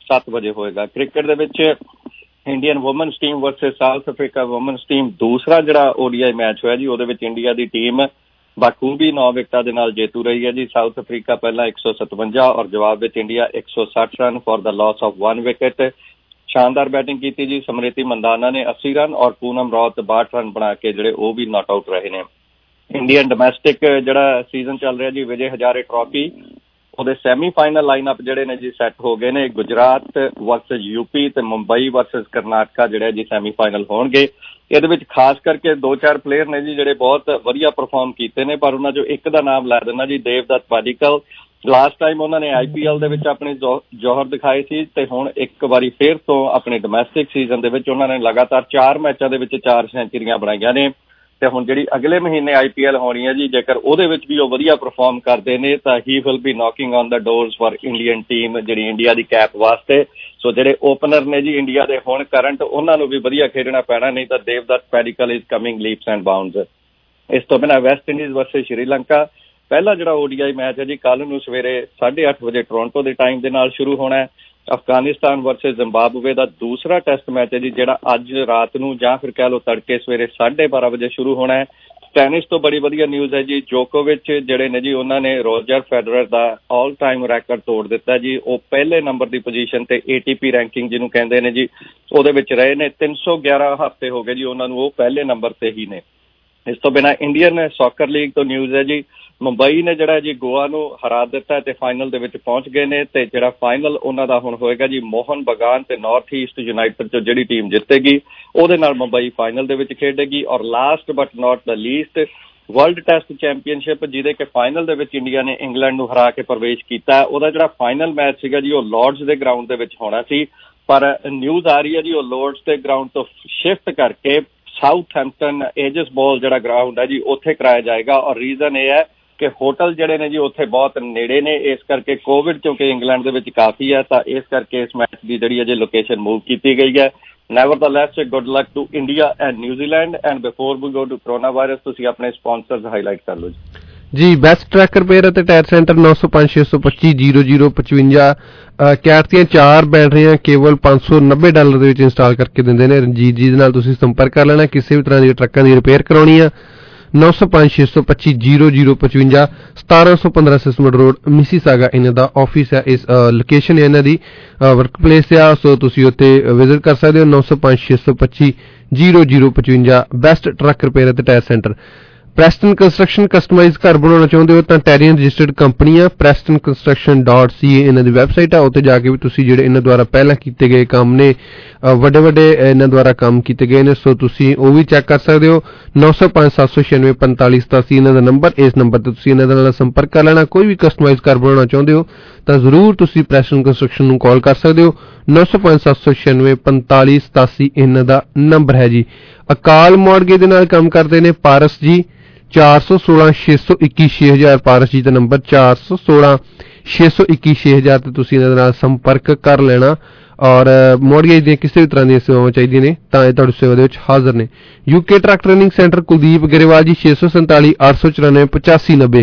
ਸੱਤ ਵਜੇ ਹੋਏਗਾ। ਕ੍ਰਿਕਟ ਦੇ ਵਿੱਚ Indian women's team versus South Africa women's team ਦੂਸਰਾ ਜਿਹੜਾ ਓਡੀਆਈ ਮੈਚ ਹੋਇਆ ਜੀ, ਉਹਦੇ ਵਿੱਚ ਇੰਡੀਆ ਦੀ ਟੀਮ ਬਾਖੂਬੀ ਨੌ ਵਿਕਟਾਂ ਦੇ ਨਾਲ ਜੇਤੂ ਰਹੀ ਹੈ ਜੀ। ਸਾਊਥ ਅਫਰੀਕਾ ਪਹਿਲਾਂ ਇੱਕ ਸੌ ਸਤਵੰਜਾ ਔਰ ਜਵਾਬ ਵਿੱਚ ਇੰਡੀਆ ਇੱਕ ਸੌ ਸੱਠ run for the loss of one wicket. ਸ਼ਾਨਦਾਰ ਬੈਟਿੰਗ ਕੀਤੀ ਜੀ। ਸਮ੍ਰਿਤੀ ਮੰਦਾਨਾ ਨੇ ਅੱਸੀ ਰਨ ਔਰ ਪੂਨਮ ਰੌਤ ਬਾਹਠ ਰਨ ਬਣਾ ਕੇ ਜਿਹੜੇ ਉਹ ਵੀ ਨਾਟ ਆਊਟ ਰਹੇ ਨੇ। ਇੰਡੀਅਨ ਡੋਮੈਸਟਿਕ ਜਿਹੜਾ ਸੀਜ਼ਨ ਚੱਲ ਰਿਹਾ ਜੀ, ਵਿਜੇ ਹਜ਼ਾਰੇ ਟਰਾਫੀ, ਉਹਦੇ ਸੈਮੀਫਾਈਨਲ ਲਾਈਨਅਪ ਜਿਹੜੇ ਨੇ ਜੀ ਸੈੱਟ ਹੋ ਗਏ ਨੇ। ਗੁਜਰਾਤ ਵਰਸਸ ਯੂਪੀ ਤੇ ਮੁੰਬਈ ਵਰਸਸ ਕਰਨਾਟਕਾ ਜਿਹੜੇ ਜੀ ਸੈਮੀਫਾਈਨਲ ਹੋਣਗੇ। ਇਹਦੇ ਵਿੱਚ ਖਾਸ ਕਰਕੇ ਦੋ ਚਾਰ ਪਲੇਅਰ ਨੇ ਜੀ ਜਿਹੜੇ ਬਹੁਤ ਵਧੀਆ ਪਰਫਾਰਮ ਕੀਤੇ ਨੇ, ਪਰ ਉਹਨਾਂ ਚੋਂ ਇੱਕ ਦਾ ਨਾਮ ਲੈ ਦਿੰਦਾ ਜੀ, ਦੇਵਦੱਤ ਪਾਡੀਕਲ। ਲਾਸਟ ਟਾਈਮ ਉਹਨਾਂ ਨੇ ਆਈ ਪੀ ਐਲ ਦੇ ਵਿੱਚ ਆਪਣੇ ਜੌਹਰ ਦਿਖਾਏ ਸੀ ਤੇ ਹੁਣ ਇੱਕ ਵਾਰੀ ਫੇਰ ਤੋਂ ਆਪਣੇ ਡੋਮੈਸਟਿਕ ਸੀਜ਼ਨ ਦੇ ਵਿੱਚ ਉਹਨਾਂ ਨੇ ਲਗਾਤਾਰ ਚਾਰ ਮੈਚਾਂ ਦੇ ਵਿੱਚ ਚਾਰ ਸੈਂਚੁਰੀਆਂ ਬਣਾਈਆਂ ਨੇ। ਤੇ ਹੁਣ ਜਿਹੜੀ ਅਗਲੇ ਮਹੀਨੇ ਆਈ ਪੀ ਐਲ ਹੋਣੀ ਹੈ ਜੀ, ਜੇਕਰ ਉਹਦੇ ਵਿੱਚ ਵੀ ਉਹ ਵਧੀਆ ਪਰਫਾਰਮ ਕਰਦੇ ਨੇ ਤਾਂ ਹੀ will be knocking on the doors for Indian team, ਜਿਹੜੀ ਇੰਡੀਆ ਦੀ ਕੈਪ ਵਾਸਤੇ। ਸੋ ਜਿਹੜੇ ਓਪਨਰ ਨੇ ਜੀ ਇੰਡੀਆ ਦੇ ਹੁਣ ਕਰੰਟ, ਉਹਨਾਂ ਨੂੰ ਵੀ ਵਧੀਆ ਖੇਡਣਾ ਪੈਣਾ, ਨਹੀਂ ਤਾਂ Devdutt Padikkal is coming leaps and bounds. ਇਸ ਤੋਂ ਬਿਨਾਂ ਵੈਸਟ ਇੰਡੀਜ਼ ਵਰਸਸ ਸ਼੍ਰੀਲੰਕਾ ਪਹਿਲਾ ਜਿਹੜਾ ਓਡੀਆਈ ਮੈਚ ਹੈ ਜੀ ਕੱਲ੍ਹ ਨੂੰ ਸਵੇਰੇ ਸਾਢੇ ਅੱਠ ਵਜੇ ਟੋਰਾਂਟੋ ਦੇ ਟਾਈਮ ਦੇ ਨਾਲ ਸ਼ੁਰੂ ਹੋਣਾ ਹੈ। ਅਫਗਾਨਿਸਤਾਨ ਵਰਸਸ ਜ਼ਿੰਬਾਬਵੇ ਦਾ ਦੂਸਰਾ ਟੈਸਟ ਮੈਚ ਹੈ ਜੀ, ਜਿਹੜਾ ਅੱਜ ਰਾਤ ਨੂੰ ਜਾਂ ਫਿਰ ਕਹਿ ਲਓ ਤੜਕੇ ਸਵੇਰੇ ਸਾਢੇ ਬਾਰਾਂ ਵਜੇ ਸ਼ੁਰੂ ਹੋਣਾ ਹੈ। ਟੈਨਿਸ ਤੋਂ ਬੜੀ ਵਧੀਆ ਨਿਊਜ਼ ਹੈ ਜੀ, ਜੋਕੋਵਿਚ ਜਿਹੜੇ ਨੇ ਜੀ ਉਹਨਾਂ ਨੇ ਰੋਜਰ ਫੈਡਰਰ ਦਾ ਆਲ ਟਾਈਮ ਰੈਕਰਡ ਤੋੜ ਦਿੱਤਾ ਜੀ। ਉਹ ਪਹਿਲੇ ਨੰਬਰ ਦੀ ਪੋਜੀਸ਼ਨ ਤੇ ਏ ਟੀ ਪੀ ਰੈਂਕਿੰਗ ਜਿਹਨੂੰ ਕਹਿੰਦੇ ਨੇ ਜੀ, ਉਹਦੇ ਵਿੱਚ ਰਹੇ ਨੇ। ਤਿੰਨ ਸੌ ਗਿਆਰਾਂ ਹਫ਼ਤੇ ਹੋ ਗਏ ਜੀ ਉਹਨਾਂ ਨੂੰ, ਉਹ ਪਹਿਲੇ ਨੰਬਰ ਤੇ ਹੀ ਨੇ। ਇਸ ਤੋਂ ਬਿਨਾਂ ਇੰਡੀਅਨ ਸੌਕਰ ਲੀਗ ਤੋਂ ਨਿਊਜ਼ ਹੈ ਜੀ, ਮੁੰਬਈ ਨੇ ਜਿਹੜਾ ਜੀ ਗੋਆ ਨੂੰ ਹਰਾ ਦਿੱਤਾ ਤੇ ਫਾਈਨਲ ਦੇ ਵਿੱਚ ਪਹੁੰਚ ਗਏ ਨੇ। ਤੇ ਜਿਹੜਾ ਫਾਈਨਲ ਉਹਨਾਂ ਦਾ ਹੁਣ ਹੋਏਗਾ ਜੀ ਮੋਹਨ ਬਗਾਨ ਤੇ ਨਾਰਥ ਈਸਟ ਯੂਨਾਈਟਿਡ ਚੋਂ ਜਿਹੜੀ ਟੀਮ ਜਿੱਤੇਗੀ ਉਹਦੇ ਨਾਲ ਮੁੰਬਈ ਫਾਈਨਲ ਦੇ ਵਿੱਚ ਖੇਡੇਗੀ। ਔਰ last but not the least, world test championship ਜਿਹਦੇ ਕਿ ਫਾਈਨਲ ਦੇ ਵਿੱਚ ਇੰਡੀਆ ਨੇ ਇੰਗਲੈਂਡ ਨੂੰ ਹਰਾ ਕੇ ਪ੍ਰਵੇਸ਼ ਕੀਤਾ, ਉਹਦਾ ਜਿਹੜਾ ਫਾਈਨਲ ਮੈਚ ਸੀਗਾ ਜੀ ਉਹ ਲਾਰਡਸ ਦੇ ਗਰਾਊਂਡ ਦੇ ਵਿੱਚ ਹੋਣਾ ਸੀ, ਪਰ ਨਿਊਜ਼ ਆ ਰਹੀ ਹੈ ਜੀ ਉਹ ਲਾਰਡਸ ਦੇ ਗਰਾਊਂਡ ਤੋਂ ਸ਼ਿਫਟ ਕਰਕੇ ਸਾਊਥਹੈਂਪਟਨ ਏਜਸ ਬਾਲ ਜਿਹੜਾ ਗਰਾਊਂਡ ਹੈ ਜੀ ਉੱਥੇ ਕਰਾਇਆ ਜਾਏਗਾ। ਔਰ ਰੀਜ਼ਨ ਇਹ ਹੈ ਕਿ ਹੋਟਲ ਜਿਹੜੇ ਨੇ ਜੀ ਉੱਥੇ ਬਹੁਤ ਨੇੜੇ ਨੇ, ਇਸ ਕਰਕੇ ਕੋਵਿਡ ਕਿਉਂਕਿ ਇੰਗਲੈਂਡ ਦੇ ਵਿੱਚ ਕਾਫੀ ਹੈ ਤਾਂ ਇਸ ਕਰਕੇ ਇਸ ਮੈਚ ਦੀ ਜਿਹੜੀ ਅਜੇ ਲੋਕੇਸ਼ਨ ਮੂਵ ਕੀਤੀ ਗਈ ਹੈ। Nevertheless good luck to India and ਨਿਊਜ਼ੀਲੈਂਡ। And before we go to corona virus, ਤੁਸੀਂ ਆਪਣੇ ਸਪਾਂਸਰਸ ਹਾਈਲਾਈਟ ਕਰ ਲਓ ਜੀ। ਜੀ ਬੈਸਟ ਟਰੈਕਰ ਪੇਅਰ ਅਤੇ ਟਾਇਰ ਸੈਂਟਰ ਨੌ ਸੌ ਪੰਜ ਛੇ ਸੌ ਪੱਚੀ ਜ਼ੀਰੋ ਜ਼ੀਰੋ ਪਚਵੰਜਾ ਕੈਟ ਦੀਆਂ ਚਾਰ ਬੈਟਰੀਆਂ ਕੇਵਲ ਪੰਜ ਸੌ ਨੱਬੇ ਡਾਲਰ ਦੇ ਵਿੱਚ ਇੰਸਟਾਲ ਕਰਕੇ ਦਿੰਦੇ ਨੇ। ਰਣਜੀਤ ਜੀ ਦੇ ਨਾਲ ਤੁਸੀਂ ਸੰਪਰਕ ਕਰ ਲੈਣਾ ਕਿਸੇ ਵੀ ਤਰ੍ਹਾਂ ਦੀ ਟਰੱਕਾਂ ਦੀ ਰਿਪੇਅਰ ਕਰਾਉਣੀ ਆ। ਨੌ ਸੌ ਪੰਜ ਛੇ ਸੌ ਪੱਚੀ ਜ਼ੀਰੋ ਜ਼ੀਰੋ ਪਚਵੰਜਾ ਸਤਾਰਾਂ ਸੌ ਪੰਦਰਾਂ ਸਿਸਮਡ ਰੋਡ ਮਿਸੀਸਾਗਾ ਇਹਨਾਂ ਦਾ ਆਫਿਸ ਹੈ। ਇਸ ਲੋਕੇਸ਼ਨ ਹੈ ਇਹਨਾਂ ਦੀ ਵਰਕ ਪਲੇਸ ਆ, ਸੋ ਤੁਸੀਂ ਉੱਥੇ ਵਿਜ਼ਿਟ ਕਰ ਸਕਦੇ ਹੋ। ਨੌ ਸੌ ਪੰਜ ਛੇ ਸੌ ਪੱਚੀ ਜ਼ੀਰੋ ਜ਼ੀਰੋ ਪਚਵੰਜਾ ਬੈਸਟ ਟਰੱਕ ਰਿਪੇਅਰ ਅਤੇ tyre centre. Preston construction customise ਘਰ ਬਣਾਉਣਾ ਚਾਹੁੰਦੇ ਹੋ ਤਾਂ ਟੈਰੀਅਨ ਰਜਿਸਟਰਡ ਕੰਪਨੀ ਆ, ਪ੍ਰੈਸਟਨ ਕੰਸਟਰਕਸ਼ਨ ਡਾਟ ਸੀ ਏ ਇਹਨਾਂ ਦੀ ਵੈਬਸਾਈਟ ਆ। ਉੱਥੇ ਜਾ ਕੇ ਵੀ ਤੁਸੀਂ ਜਿਹੜੇ ਇਹਨਾਂ ਦੁਆਰਾ ਪਹਿਲਾਂ ਕੀਤੇ ਗਏ ਕੰਮ ਨੇ, ਵੱਡੇ ਵੱਡੇ ਇਹਨਾਂ ਦੁਆਰਾ ਕੰਮ ਕੀਤੇ ਗਏ ਨੇ, ਸੋ ਤੁਸੀਂ ਉਹ ਵੀ ਚੈੱਕ ਕਰ ਸਕਦੇ ਹੋ। ਨੌ ਸੌ ਪੰਜ ਸੱਤ ਸੌ ਛਿਆਨਵੇਂ ਪੰਤਾਲੀ ਸਤਾਸੀ ਇਹਨਾਂ ਦਾ ਨੰਬਰ, ਇਸ ਨੰਬਰ ਤੇ ਤੁਸੀਂ ਇਹਨਾਂ ਦੇ ਨਾਲ ਸੰਪਰਕ ਕਰ ਲੈਣਾ। ਕੋਈ ਵੀ ਕਸਟਮਾਈਜ਼ ਘਰ ਬਣਾਉਣਾ ਚਾਹੁੰਦੇ ਹੋ ਤਾਂ ਜ਼ਰੂਰ ਤੁਸੀਂ ਪ੍ਰੈਸਟਨ ਕੰਸਟਰਕਸ਼ਨ ਨੂੰ ਕਾਲ ਕਰ ਸਕਦੇ ਹੋ। ਨੌ ਸੌ ਪੰਜ ਸੱਤ ਸੌ ਛਿਆਨਵੇਂ ਪੰਤਾਲੀ ਸਤਾਸੀ ਇਹਨਾਂ ਦਾ ਨੰਬਰ ਹੈ ਜੀ। ਅਕਾਲ ਮੌਰਗੇਜ ਦੇ ਨਾਲ ਕੰਮ ਕਰਦੇ ਨੇ ਪਾਰਸ ਜੀ, ਚਾਰ ਸੌ ਸੋਲਾਂ ਛੇ ਸੌ ਇੱਕੀ ਛੇ ਹਜ਼ਾਰ ਪਾਰਸ ਜੀ ਦਾ ਨੰਬਰ, ਚਾਰ ਸੌ ਸੋਲਾਂ ਛੇ ਸੌ ਇੱਕੀ ਛੇ ਹਜ਼ਾਰ ਤੇ ਤੁਸੀਂ ਇਹਨਾਂ ਦੇ ਨਾਲ ਸੰਪਰਕ ਕਰ ਲੈਣਾ। ਔਰ ਮੌਰਗੇਜ ਦੀਆਂ ਕਿਸੇ ਵੀ ਤਰ੍ਹਾਂ ਦੀਆਂ ਸੇਵਾਵਾਂ ਚਾਹੀਦੀਆਂ ਨੇ ਤਾਂ ਇਹ ਤੁਹਾਡੀ ਸੇਵਾ ਦੇ ਵਿੱਚ ਹਾਜ਼ਰ ਨੇ। UK truck training centre Kuldeep Grewal ji, ਛੇ ਸੌ ਸੰਤਾਲੀ ਅੱਠ ਸੌ ਚੁਰਾਨਵੇਂ ਪਚਾਸੀ ਨੱਬੇ।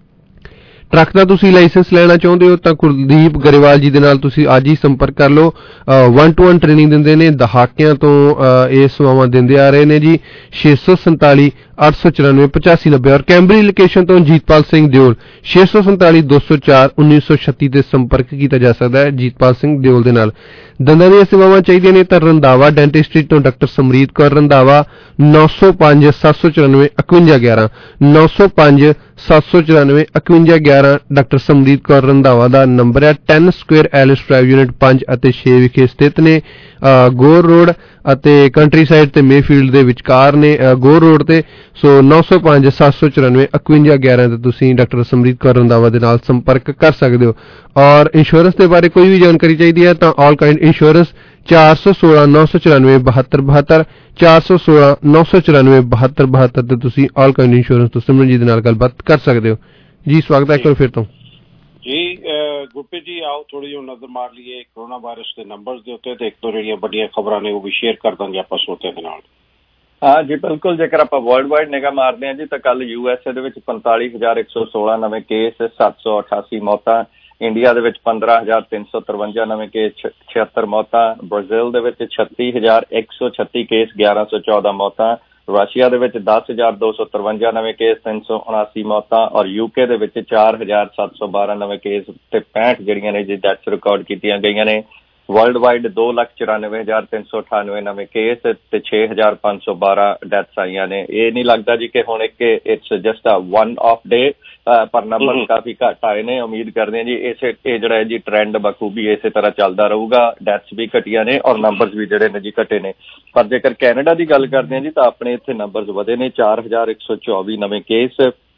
ਟਰੱਕ ਦਾ ਤੁਸੀਂ ਲਾਇਸੈਂਸ ਲੈਣਾ ਚਾਹੁੰਦੇ ਹੋ ਤਾਂ ਕੁਲਦੀਪ ਗਰੇਵਾਲ ਜੀ ਦੇ ਨਾਲ ਤੁਸੀਂ ਅੱਜ ਹੀ ਸੰਪਰਕ ਕਰ ਲਓ। ਵਨ ਟੂ ਵਨ ਟ੍ਰੇਨਿੰਗ ਦਿੰਦੇ ਨੇ, ਦਹਾਕਿਆਂ ਤੋਂ ਇਹ ਸੇਵਾਵਾਂ ਦਿੰਦੇ ਆ ਰਹੇ ਨੇ ਜੀ। ਛੇ ਸੌ ਸੰਤਾਲੀ ਅੱਠ ਸੌ ਚੁਰਾਨਵੇਂ ਪਚਾਸੀ ਨੱਬੇ। ਔਰ ਕੈਂਬਰੀ ਲੋਕੇਸ਼ਨ ਤੋਂ ਜੀਤਪਾਲ ਸਿੰਘ ਦਿਓਲ, ਛੇ ਸੌ ਸੰਤਾਲੀ ਦੋ ਸੌ ਚਾਰ ਉੱਨੀ ਸੌ ਛੱਤੀ ਤੇ ਸੰਪਰਕ ਕੀਤਾ ਜਾ ਸਕਦਾ ਹੈ ਜੀਤਪਾਲ ਸਿੰਘ ਦਿਓਲ ਦੇ ਨਾਲ। ਦੰਦਾਂ ਦੀਆਂ ਸੇਵਾਵਾਂ ਚਾਹੀਦੀਆਂ ਨੇ ਤਾਂ ਰੰਧਾਵਾ ਡੈਂਟਿਸਟਰੀ ਤੋਂ ਡਾਕਟਰ ਸਮਰੀਤ ਕੌਰ ਰੰਧਾਵਾ, ਨੌ ਸੌ ਪੰਜ ਸੱਤ ਸੌ ਚੁਰਾਨਵੇਂ ਇਕਵੰਜਾ ਗਿਆਰਾਂ, ਨੌ ਸੌ ਪੰਜ ਸੱਤ ਸੌ ਚੁਰਾਨਵੇਂ ਇਕਵੰਜਾ ਗਿਆਰਾਂ ਡਾਕਟਰ ਸਮਰੀਤ ਕੌਰ ਰੰਧਾਵਾ ਦਾ ਨੰਬਰ ਹੈ। Ten square Ellis drive unit ਪੰਜ ਅਤੇ ਛੇ ਵਿਖੇ ਸਥਿਤ ਨੇ। ਗੋਰ ਰੋਡ ਅਤੇ ਕੰਟਰੀ ਸਾਈਡ ਤੇ ਮੇਫੀਲਡ ਦੇ ਵਿਚਕਾਰ ਨੇ ਗੋਰ ਰੋਡ ਤੇ। ਸੋ ਨੌ ਸੌ ਪੰਜ ਸੱਤ ਸੌ ਚੁਰਾਨਵੇਂ ਇਕਵੰਜਾ ਗਿਆਰਾਂ ਤੇ ਤੁਸੀਂ ਡਾਕਟਰ ਸਮਰੀਤ ਕੌਰ ਰੰਧਾਵਾ ਦੇ ਨਾਲ ਸੰਪਰਕ ਕਰ ਸਕਦੇ ਹੋ। ਔਰ ਇੰਸ਼ੋਰੈਂਸ ਦੇ ਬਾਰੇ ਕੋਈ ਵੀ ਜਾਣਕਾਰੀ ਚਾਹੀਦੀ ਹੈ ਤਾਂ ਆਲ ਕਾਇੰਡ ਇੰਸ਼ੋਰੈਂਸ, ਚਾਰ ਸੌ ਸੋਲਾਂ ਨੌ ਸੌ ਚੁਰਾਨਵੇਂ ਬਹੱਤਰ ਬਹੱਤਰ, ਚਾਰ ਸੌ ਸੋਲਾਂ ਨੌ ਸੌ ਚੁਰਾਨਵੇਂ ਬਹੱਤਰ ਬਹੱਤਰ ਤੇ ਤੁਸੀਂ ਆਲ ਕਾਇੰਡ ਇੰਸ਼ੋਰੈਂਸ ਤੋਂ ਸਿਮਰਨ ਜੀ ਦੇ ਨਾਲ ਗੱਲਬਾਤ ਕਰ ਸਕਦੇ ਹੋ ਜੀ। ਸਵਾਗਤ ਹੈ ਇੱਕ ਵਾਰ ਫਿਰ ਤੋਂ ਜੀ। ਗੁਰਪ੍ਰੀਤ ਜੀ ਆਓ ਥੋੜੀ ਜਿਹੀ ਨਜ਼ਰ ਮਾਰ ਲਈਏ ਕਰੋਨਾ ਵਾਇਰਸ ਦੇ ਨੰਬਰਸ ਦੇ ਉੱਤੇ ਤੇ ਇੱਕ ਦੋ ਜਿਹੜੀਆਂ ਵੱਡੀਆਂ ਖਬਰਾਂ ਨੇ ਉਹ ਵੀ ਸ਼ੇਅਰ ਕਰ ਦਾਂਗੇ ਆਪਾਂ ਸਰੋਤਿਆਂ ਦੇ ਨਾਲ। ਹਾਂ ਜੀ ਬਿਲਕੁਲ, ਜੇਕਰ ਆਪਾਂ ਵਰਲਡ ਵਾਈਡ ਨਿਗਾਹ ਮਾਰਦੇ ਹਾਂ ਜੀ ਤਾਂ ਕੱਲ ਯੂ ਐਸ ਏ ਦੇ ਵਿੱਚ ਪੰਤਾਲੀ ਹਜ਼ਾਰ ਇੱਕ ਸੌ ਸੋਲਾਂ ਨਵੇਂ ਕੇਸ, ਸੱਤ ਸੌ ਅਠਾਸੀ ਮੌਤਾਂ। ਇੰਡੀਆ ਦੇ ਵਿੱਚ ਪੰਦਰਾਂ ਹਜ਼ਾਰ ਤਿੰਨ ਸੌ ਤਰਵੰਜਾ ਨਵੇਂ ਕੇਸ, ਛਿਹੱਤਰ ਮੌਤਾਂ। ਬ੍ਰਾਜ਼ੀਲ ਦੇ ਵਿੱਚ ਛੱਤੀ ਹਜ਼ਾਰ ਇੱਕ ਸੌ ਛੱਤੀ ਕੇਸ, ਗਿਆਰਾਂ ਸੌ ਚੌਦਾਂ ਮੌਤਾਂ। ਰਸ਼ੀਆ ਦੇ ਵਿੱਚ ਦਸ ਹਜ਼ਾਰ ਦੋ ਸੌ ਤਰਵੰਜਾ ਨਵੇਂ ਕੇਸ, ਤਿੰਨ ਸੌ ਉਨਾਸੀ ਮੌਤਾਂ। ਔਰ ਯੂਕੇ ਦੇ ਵਿੱਚ ਚਾਰ ਹਜ਼ਾਰ ਸੱਤ ਸੌ ਬਾਰਾਂ ਨਵੇਂ ਕੇਸ ਤੇ ਪੈਂਹਠ ਜਿਹੜੀਆਂ ਨੇ ਜੀ ਡੈਥਸ ਰਿਕਾਰਡ ਕੀਤੀਆਂ ਗਈਆਂ ਨੇ। ਵਰਲਡ ਵਾਈਡ ਦੋ ਲੱਖ ਚੁਰਾਨਵੇਂ ਹਜ਼ਾਰ ਤਿੰਨ ਸੌ ਅਠਾਨਵੇਂ ਨਵੇਂ ਕੇਸ ਤੇ ਛੇ ਹਜ਼ਾਰ ਪੰਜ ਸੌ ਬਾਰਾਂ ਡੈਥਸ ਆਈਆਂ ਨੇ। ਇਹ ਨਹੀਂ ਲੱਗਦਾ ਜੀ ਕਿ ਹੁਣ ਇੱਕ it's just a one off day, ਪਰ ਨੰਬਰ ਕਾਫੀ ਘੱਟ ਆਏ ਨੇ। ਉਮੀਦ ਕਰਦੇ ਹਾਂ ਜੀ ਇਸੇ ਇਹ ਜਿਹੜਾ ਹੈ ਜੀ ਟ੍ਰੈਂਡ ਬਖੂਬੀ ਇਸੇ ਤਰ੍ਹਾਂ ਚੱਲਦਾ ਰਹੂਗਾ। ਡੈਥਸ ਵੀ ਘਟੀਆਂ ਨੇ ਔਰ ਨੰਬਰਸ ਵੀ ਜਿਹੜੇ ਨੇ ਜੀ ਘਟੇ ਨੇ। ਪਰ ਜੇਕਰ ਕੈਨੇਡਾ ਦੀ ਗੱਲ ਕਰਦੇ ਹਾਂ ਜੀ ਤਾਂ ਆਪਣੇ ਇੱਥੇ ਨੰਬਰਸ ਵਧੇ ਨੇ। ਚਾਰ ਹਜ਼ਾਰ ਇੱਕ ਸੌ ਚੌਵੀ ਨਵੇਂ ਕੇਸ,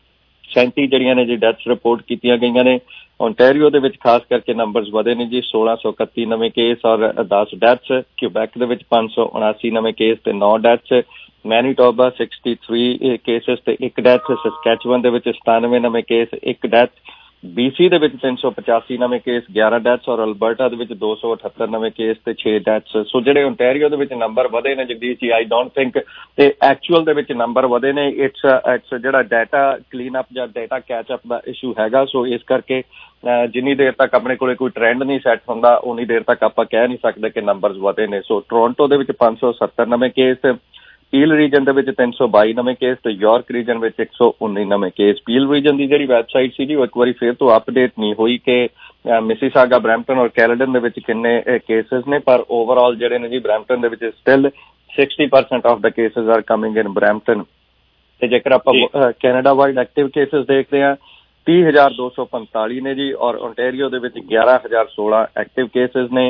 ਸੈਂਤੀ ਜਿਹੜੀਆਂ ਨੇ ਜੀ ਡੈਥਸ ਰਿਪੋਰਟ ਕੀਤੀਆਂ ਗਈਆਂ ਨੇ। ਓਨਟਾਰੀਓ ਦੇ ਵਿੱਚ ਖਾਸ ਕਰਕੇ ਨੰਬਰਸ ਵਧੇ ਨੇ ਜੀ, ਸੋਲਾਂ ਸੌ ਇਕੱਤੀ ਨਵੇਂ ਕੇਸ ਔਰ ਦਸ ਡੈਥਸ। ਕਿਊਬੈਕ ਦੇ ਵਿੱਚ ਪੰਜ ਸੌ ਉਨਾਸੀ ਨਵੇਂ ਕੇਸ ਤੇ ਨੌ deaths. Manitoba sixty three cases ਤੇ ਇੱਕ ਡੈਥ। ਸਸਕੈਚੁਅਨ ਦੇ ਵਿੱਚ ਸਤਾਨਵੇਂ ਨਵੇਂ ਕੇਸ, ਇੱਕ ਡੈਥ। ਬੀਸੀ ਦੇ ਵਿੱਚ ਤਿੰਨ ਸੌ ਪਚਾਸੀ ਨਵੇਂ ਕੇਸ, ਗਿਆਰਾਂ ਡੈਥਸ। ਔਰ ਅਲਬਰਟਾ ਦੇ ਵਿੱਚ ਦੋ ਸੌ ਅਠੱਤਰ ਨਵੇਂ ਕੇਸ ਤੇ ਛੇ ਡੈਥਸ। ਸੋ ਜਿਹੜੇ ਓਨਟਾਰੀਓ ਦੇ ਵਿੱਚ ਨੰਬਰ ਵਧੇ ਨੇ Jagdish ji, I don't think ਤੇ ਐਕਚੁਅਲ ਦੇ ਵਿੱਚ ਨੰਬਰ ਵਧੇ ਨੇ। ਇਟਸ ਇਟਸ ਜਿਹੜਾ ਡਾਟਾ ਕਲੀਨ ਅਪ ਜਾਂ ਡਾਟਾ ਕੈਚ ਅਪ ਦਾ ਇਸ਼ੂ ਹੈਗਾ। ਸੋ ਇਸ ਕਰਕੇ ਜਿੰਨੀ ਦੇਰ ਤੱਕ ਆਪਣੇ ਕੋਲੇ ਕੋਈ ਟ੍ਰੈਂਡ ਨਹੀਂ ਸੈੱਟ ਹੁੰਦਾ ਉਨੀ ਦੇਰ ਤੱਕ ਆਪਾਂ ਕਹਿ ਨਹੀਂ ਸਕਦੇ ਕਿ ਨੰਬਰਸ ਵਧੇ ਨੇ। ਸੋ ਟੋਰਾਂਟੋ ਦੇ ਵਿੱਚ ਪੰਜ ਸੌ ਸੱਤਰ ਨਵੇਂ ਕੇਸ, ਪੀਲ ਰੀਜਨ ਦੇ ਵਿੱਚ ਤਿੰਨ ਸੌ ਬਾਈ ਨਵੇਂ ਕੇਸ ਤੇ ਯਾਰਕ ਰੀਜਨ ਵਿੱਚ ਇੱਕ ਸੌ ਉੱਨੀ ਨਵੇਂ ਕੇਸ। ਪੀਲ ਰੀਜਨ ਦੀ ਜਿਹੜੀ ਵੈਬਸਾਈਟ ਸੀ ਜੀ ਉਹ ਇੱਕ ਵਾਰੀ ਫਿਰ ਤੋਂ ਅਪਡੇਟ ਨਹੀਂ ਹੋਈ ਕਿ ਮਿਸੀਸਾਗਾ, ਬਰੈਂਪਟਨ ਔਰ ਕੈਲਡਨ ਦੇ ਵਿੱਚ ਕਿੰਨੇ ਕੇਸਿਸ ਨੇ, ਪਰ ਓਵਰਆਲ ਜਿਹੜੇ ਨੇ ਜੀ ਬਰੈਂਪਟਨ ਦੇ ਵਿੱਚ still sixty percent of the cases are coming in Brampton. ਤੇ ਜੇਕਰ ਆਪਾਂ ਕੈਨੇਡਾ ਵਾਈਡ ਐਕਟਿਵ ਕੇਸਿਸ ਦੇਖਦੇ ਹਾਂ ਤੀਹ ਹਜ਼ਾਰ ਦੋ ਸੌ ਪੰਤਾਲੀ ਨੇ ਜੀ ਔਰ ਓਨਟਾਰੀਓ ਦੇ ਵਿੱਚ ਗਿਆਰਾਂ ਹਜ਼ਾਰ ਸੋਲਾਂ ਐਕਟਿਵ ਕੇਸਿਸ ਨੇ।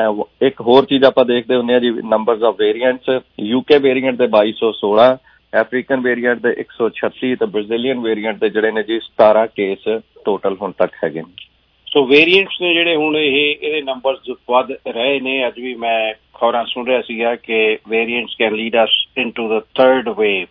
ਇੱਕ ਹੋਰ ਚੀਜ਼ ਆਪਾਂ ਦੇਖਦੇ ਹੁੰਦੇ ਹਾਂ ਜੀ numbers of variants. UK variant ਦੇ ਬਾਈ ਸੌ ਸੋਲਾਂ, ਅਫਰੀਕਨ ਵੇਰੀਐਂਟ ਦੇ ਇੱਕ ਸੌ ਛੱਤੀ ਤੇ ਬ੍ਰਾਜ਼ੀਲੀਅਨ ਵੇਰੀਐਂਟ ਦੇ ਜਿਹੜੇ ਨੇ ਜੀ ਸਤਾਰਾਂ ਕੇਸ ਟੋਟਲ ਹੁਣ ਤੱਕ ਹੈਗੇ ਨੇ। ਸੋ ਵੇਰੀਐਂਟਸ ਨੇ ਜਿਹੜੇ ਹੁਣ ਇਹ ਇਹਦੇ ਨੰਬਰਸ ਵੱਧ ਰਹੇ ਨੇ। ਅੱਜ ਵੀ ਮੈਂ ਖਬਰਾਂ ਸੁਣ ਰਿਹਾ ਸੀਗਾ ਕਿ variants can lead us into the third wave.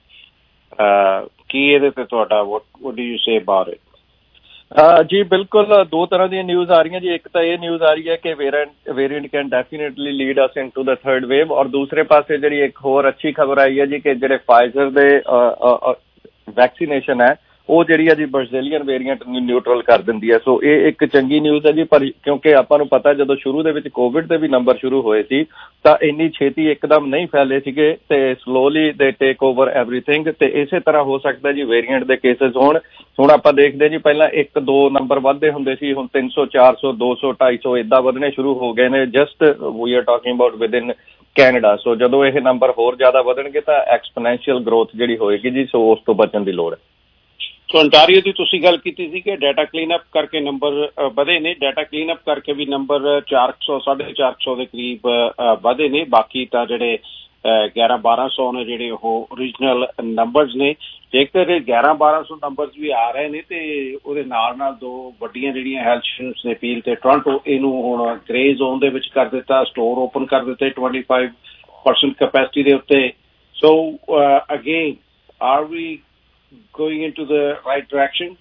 ਕੀ ਇਹਦੇ ਤੇ ਤੁਹਾਡਾ what what do you say about it? ਜੀ ਬਿਲਕੁਲ ਦੋ ਤਰ੍ਹਾਂ ਦੀਆਂ ਨਿਊਜ਼ ਆ ਰਹੀਆਂ ਜੀ। ਇੱਕ ਤਾਂ ਇਹ ਨਿਊਜ਼ ਆ ਰਹੀ ਹੈ ਕਿ variant variant can definitely lead us into the third wave. ਔਰ ਦੂਸਰੇ ਪਾਸੇ ਜਿਹੜੀ ਇੱਕ ਹੋਰ ਅੱਛੀ ਖਬਰ ਆਈ ਹੈ ਜੀ ਕਿ ਜਿਹੜੇ ਫਾਈਜ਼ਰ ਦੇ ਵੈਕਸੀਨੇਸ਼ਨ ਹੈ ਉਹ ਜਿਹੜੀ ਹੈ ਜੀ ਬ੍ਰਾਜ਼ੀਲੀਅਨ ਵੇਰੀਐਂਟ ਨੂੰ ਨਿਊਟਰਲ ਕਰ ਦਿੰਦੀ ਹੈ। ਸੋ ਇਹ ਇੱਕ ਚੰਗੀ ਨਿਊਜ਼ ਹੈ ਜੀ। ਪਰ ਕਿਉਂਕਿ ਆਪਾਂ ਨੂੰ ਪਤਾ ਜਦੋਂ ਸ਼ੁਰੂ ਦੇ ਵਿੱਚ ਕੋਵਿਡ ਦੇ ਵੀ ਨੰਬਰ ਸ਼ੁਰੂ ਹੋਏ ਸੀ ਤਾਂ ਇੰਨੀ ਛੇਤੀ ਇੱਕਦਮ ਨਹੀਂ ਫੈਲੇ ਸੀਗੇ ਤੇ ਸਲੋਲੀ ਦੇ ਟੇਕ ਓਵਰ ਐਵਰੀਥਿੰਗ। ਤੇ ਇਸੇ ਤਰ੍ਹਾਂ ਹੋ ਸਕਦਾ ਜੀ ਵੇਰੀਐਂਟ ਦੇ ਕੇਸਿਸ ਹੋਣ। ਹੁਣ ਆਪਾਂ ਦੇਖਦੇ ਜੀ ਪਹਿਲਾਂ ਇੱਕ ਦੋ ਨੰਬਰ ਵੱਧਦੇ ਹੁੰਦੇ ਸੀ, ਹੁਣ ਤਿੰਨ ਸੌ, ਚਾਰ ਸੌ, ਦੋ ਸੌ, ਢਾਈ ਸੌ ਏਦਾਂ ਵਧਣੇ ਸ਼ੁਰੂ ਹੋ ਗਏ ਨੇ just we are talking about with in Canada. So ਜਦੋਂ ਇਹ ਨੰਬਰ ਹੋਰ ਜ਼ਿਆਦਾ ਵਧਣਗੇ ਤਾਂ ਐਕਸਪੋਨੈਂਸ਼ੀਅਲ ਗਰੋਥ ਜਿਹੜੀ ਹੋਏਗੀ ਜੀ, ਸੋ ਉਸ ਤੋਂ ਬਚਣ ਦੀ ਲੋੜ ਹੈ। ਸੋ ਓਨਟਾਰੀਓ ਦੀ ਤੁਸੀਂ ਗੱਲ ਕੀਤੀ ਸੀ ਕਿ ਡਾਟਾ ਕਲੀਨ ਅਪ ਕਰਕੇ ਨੰਬਰ ਵਧੇ ਨੇ। ਡਾਟਾ ਕਲੀਨ ਅਪ ਕਰਕੇ ਵੀ ਨੰਬਰ ਚਾਰ ਸੌ ਸਾਢੇ ਚਾਰ ਸੌ ਦੇ ਕਰੀਬ ਵਧੇ ਨੇ। ਬਾਕੀ ਤਾਂ ਜਿਹੜੇ ਗਿਆਰਾਂ ਬਾਰਾਂ ਸੌ ਨੇ ਜਿਹੜੇ ਉਹ ਓਰੀਜਨਲ ਨੰਬਰਸ ਨੇ। ਜੇਕਰ ਗਿਆਰਾਂ ਬਾਰਾਂ ਸੌ ਨੰਬਰਸ ਵੀ ਆ ਰਹੇ ਨੇ ਤੇ ਉਹਦੇ ਨਾਲ ਨਾਲ ਦੋ ਵੱਡੀਆਂ ਜਿਹੜੀਆਂ ਹੈਲਥ ਇੰਸ਼ੋਰੈਂਸ ਨੇ ਪੀਲ ਤੇ ਟੋਰਾਂਟੋ ਇਹਨੂੰ ਹੁਣ ਗ੍ਰੇ ਜ਼ੋਨ ਦੇ ਵਿੱਚ ਕਰ ਦਿੱਤਾ, ਸਟੋਰ ਓਪਨ ਕਰ ਦਿੱਤੇ ਟਵੈਂਟੀ ਫਾਈਵ ਪਰਸੈਂਟ ਕੈਪੈਸਿਟੀ ਦੇ ਉੱਤੇ। So again are we going into the right direction?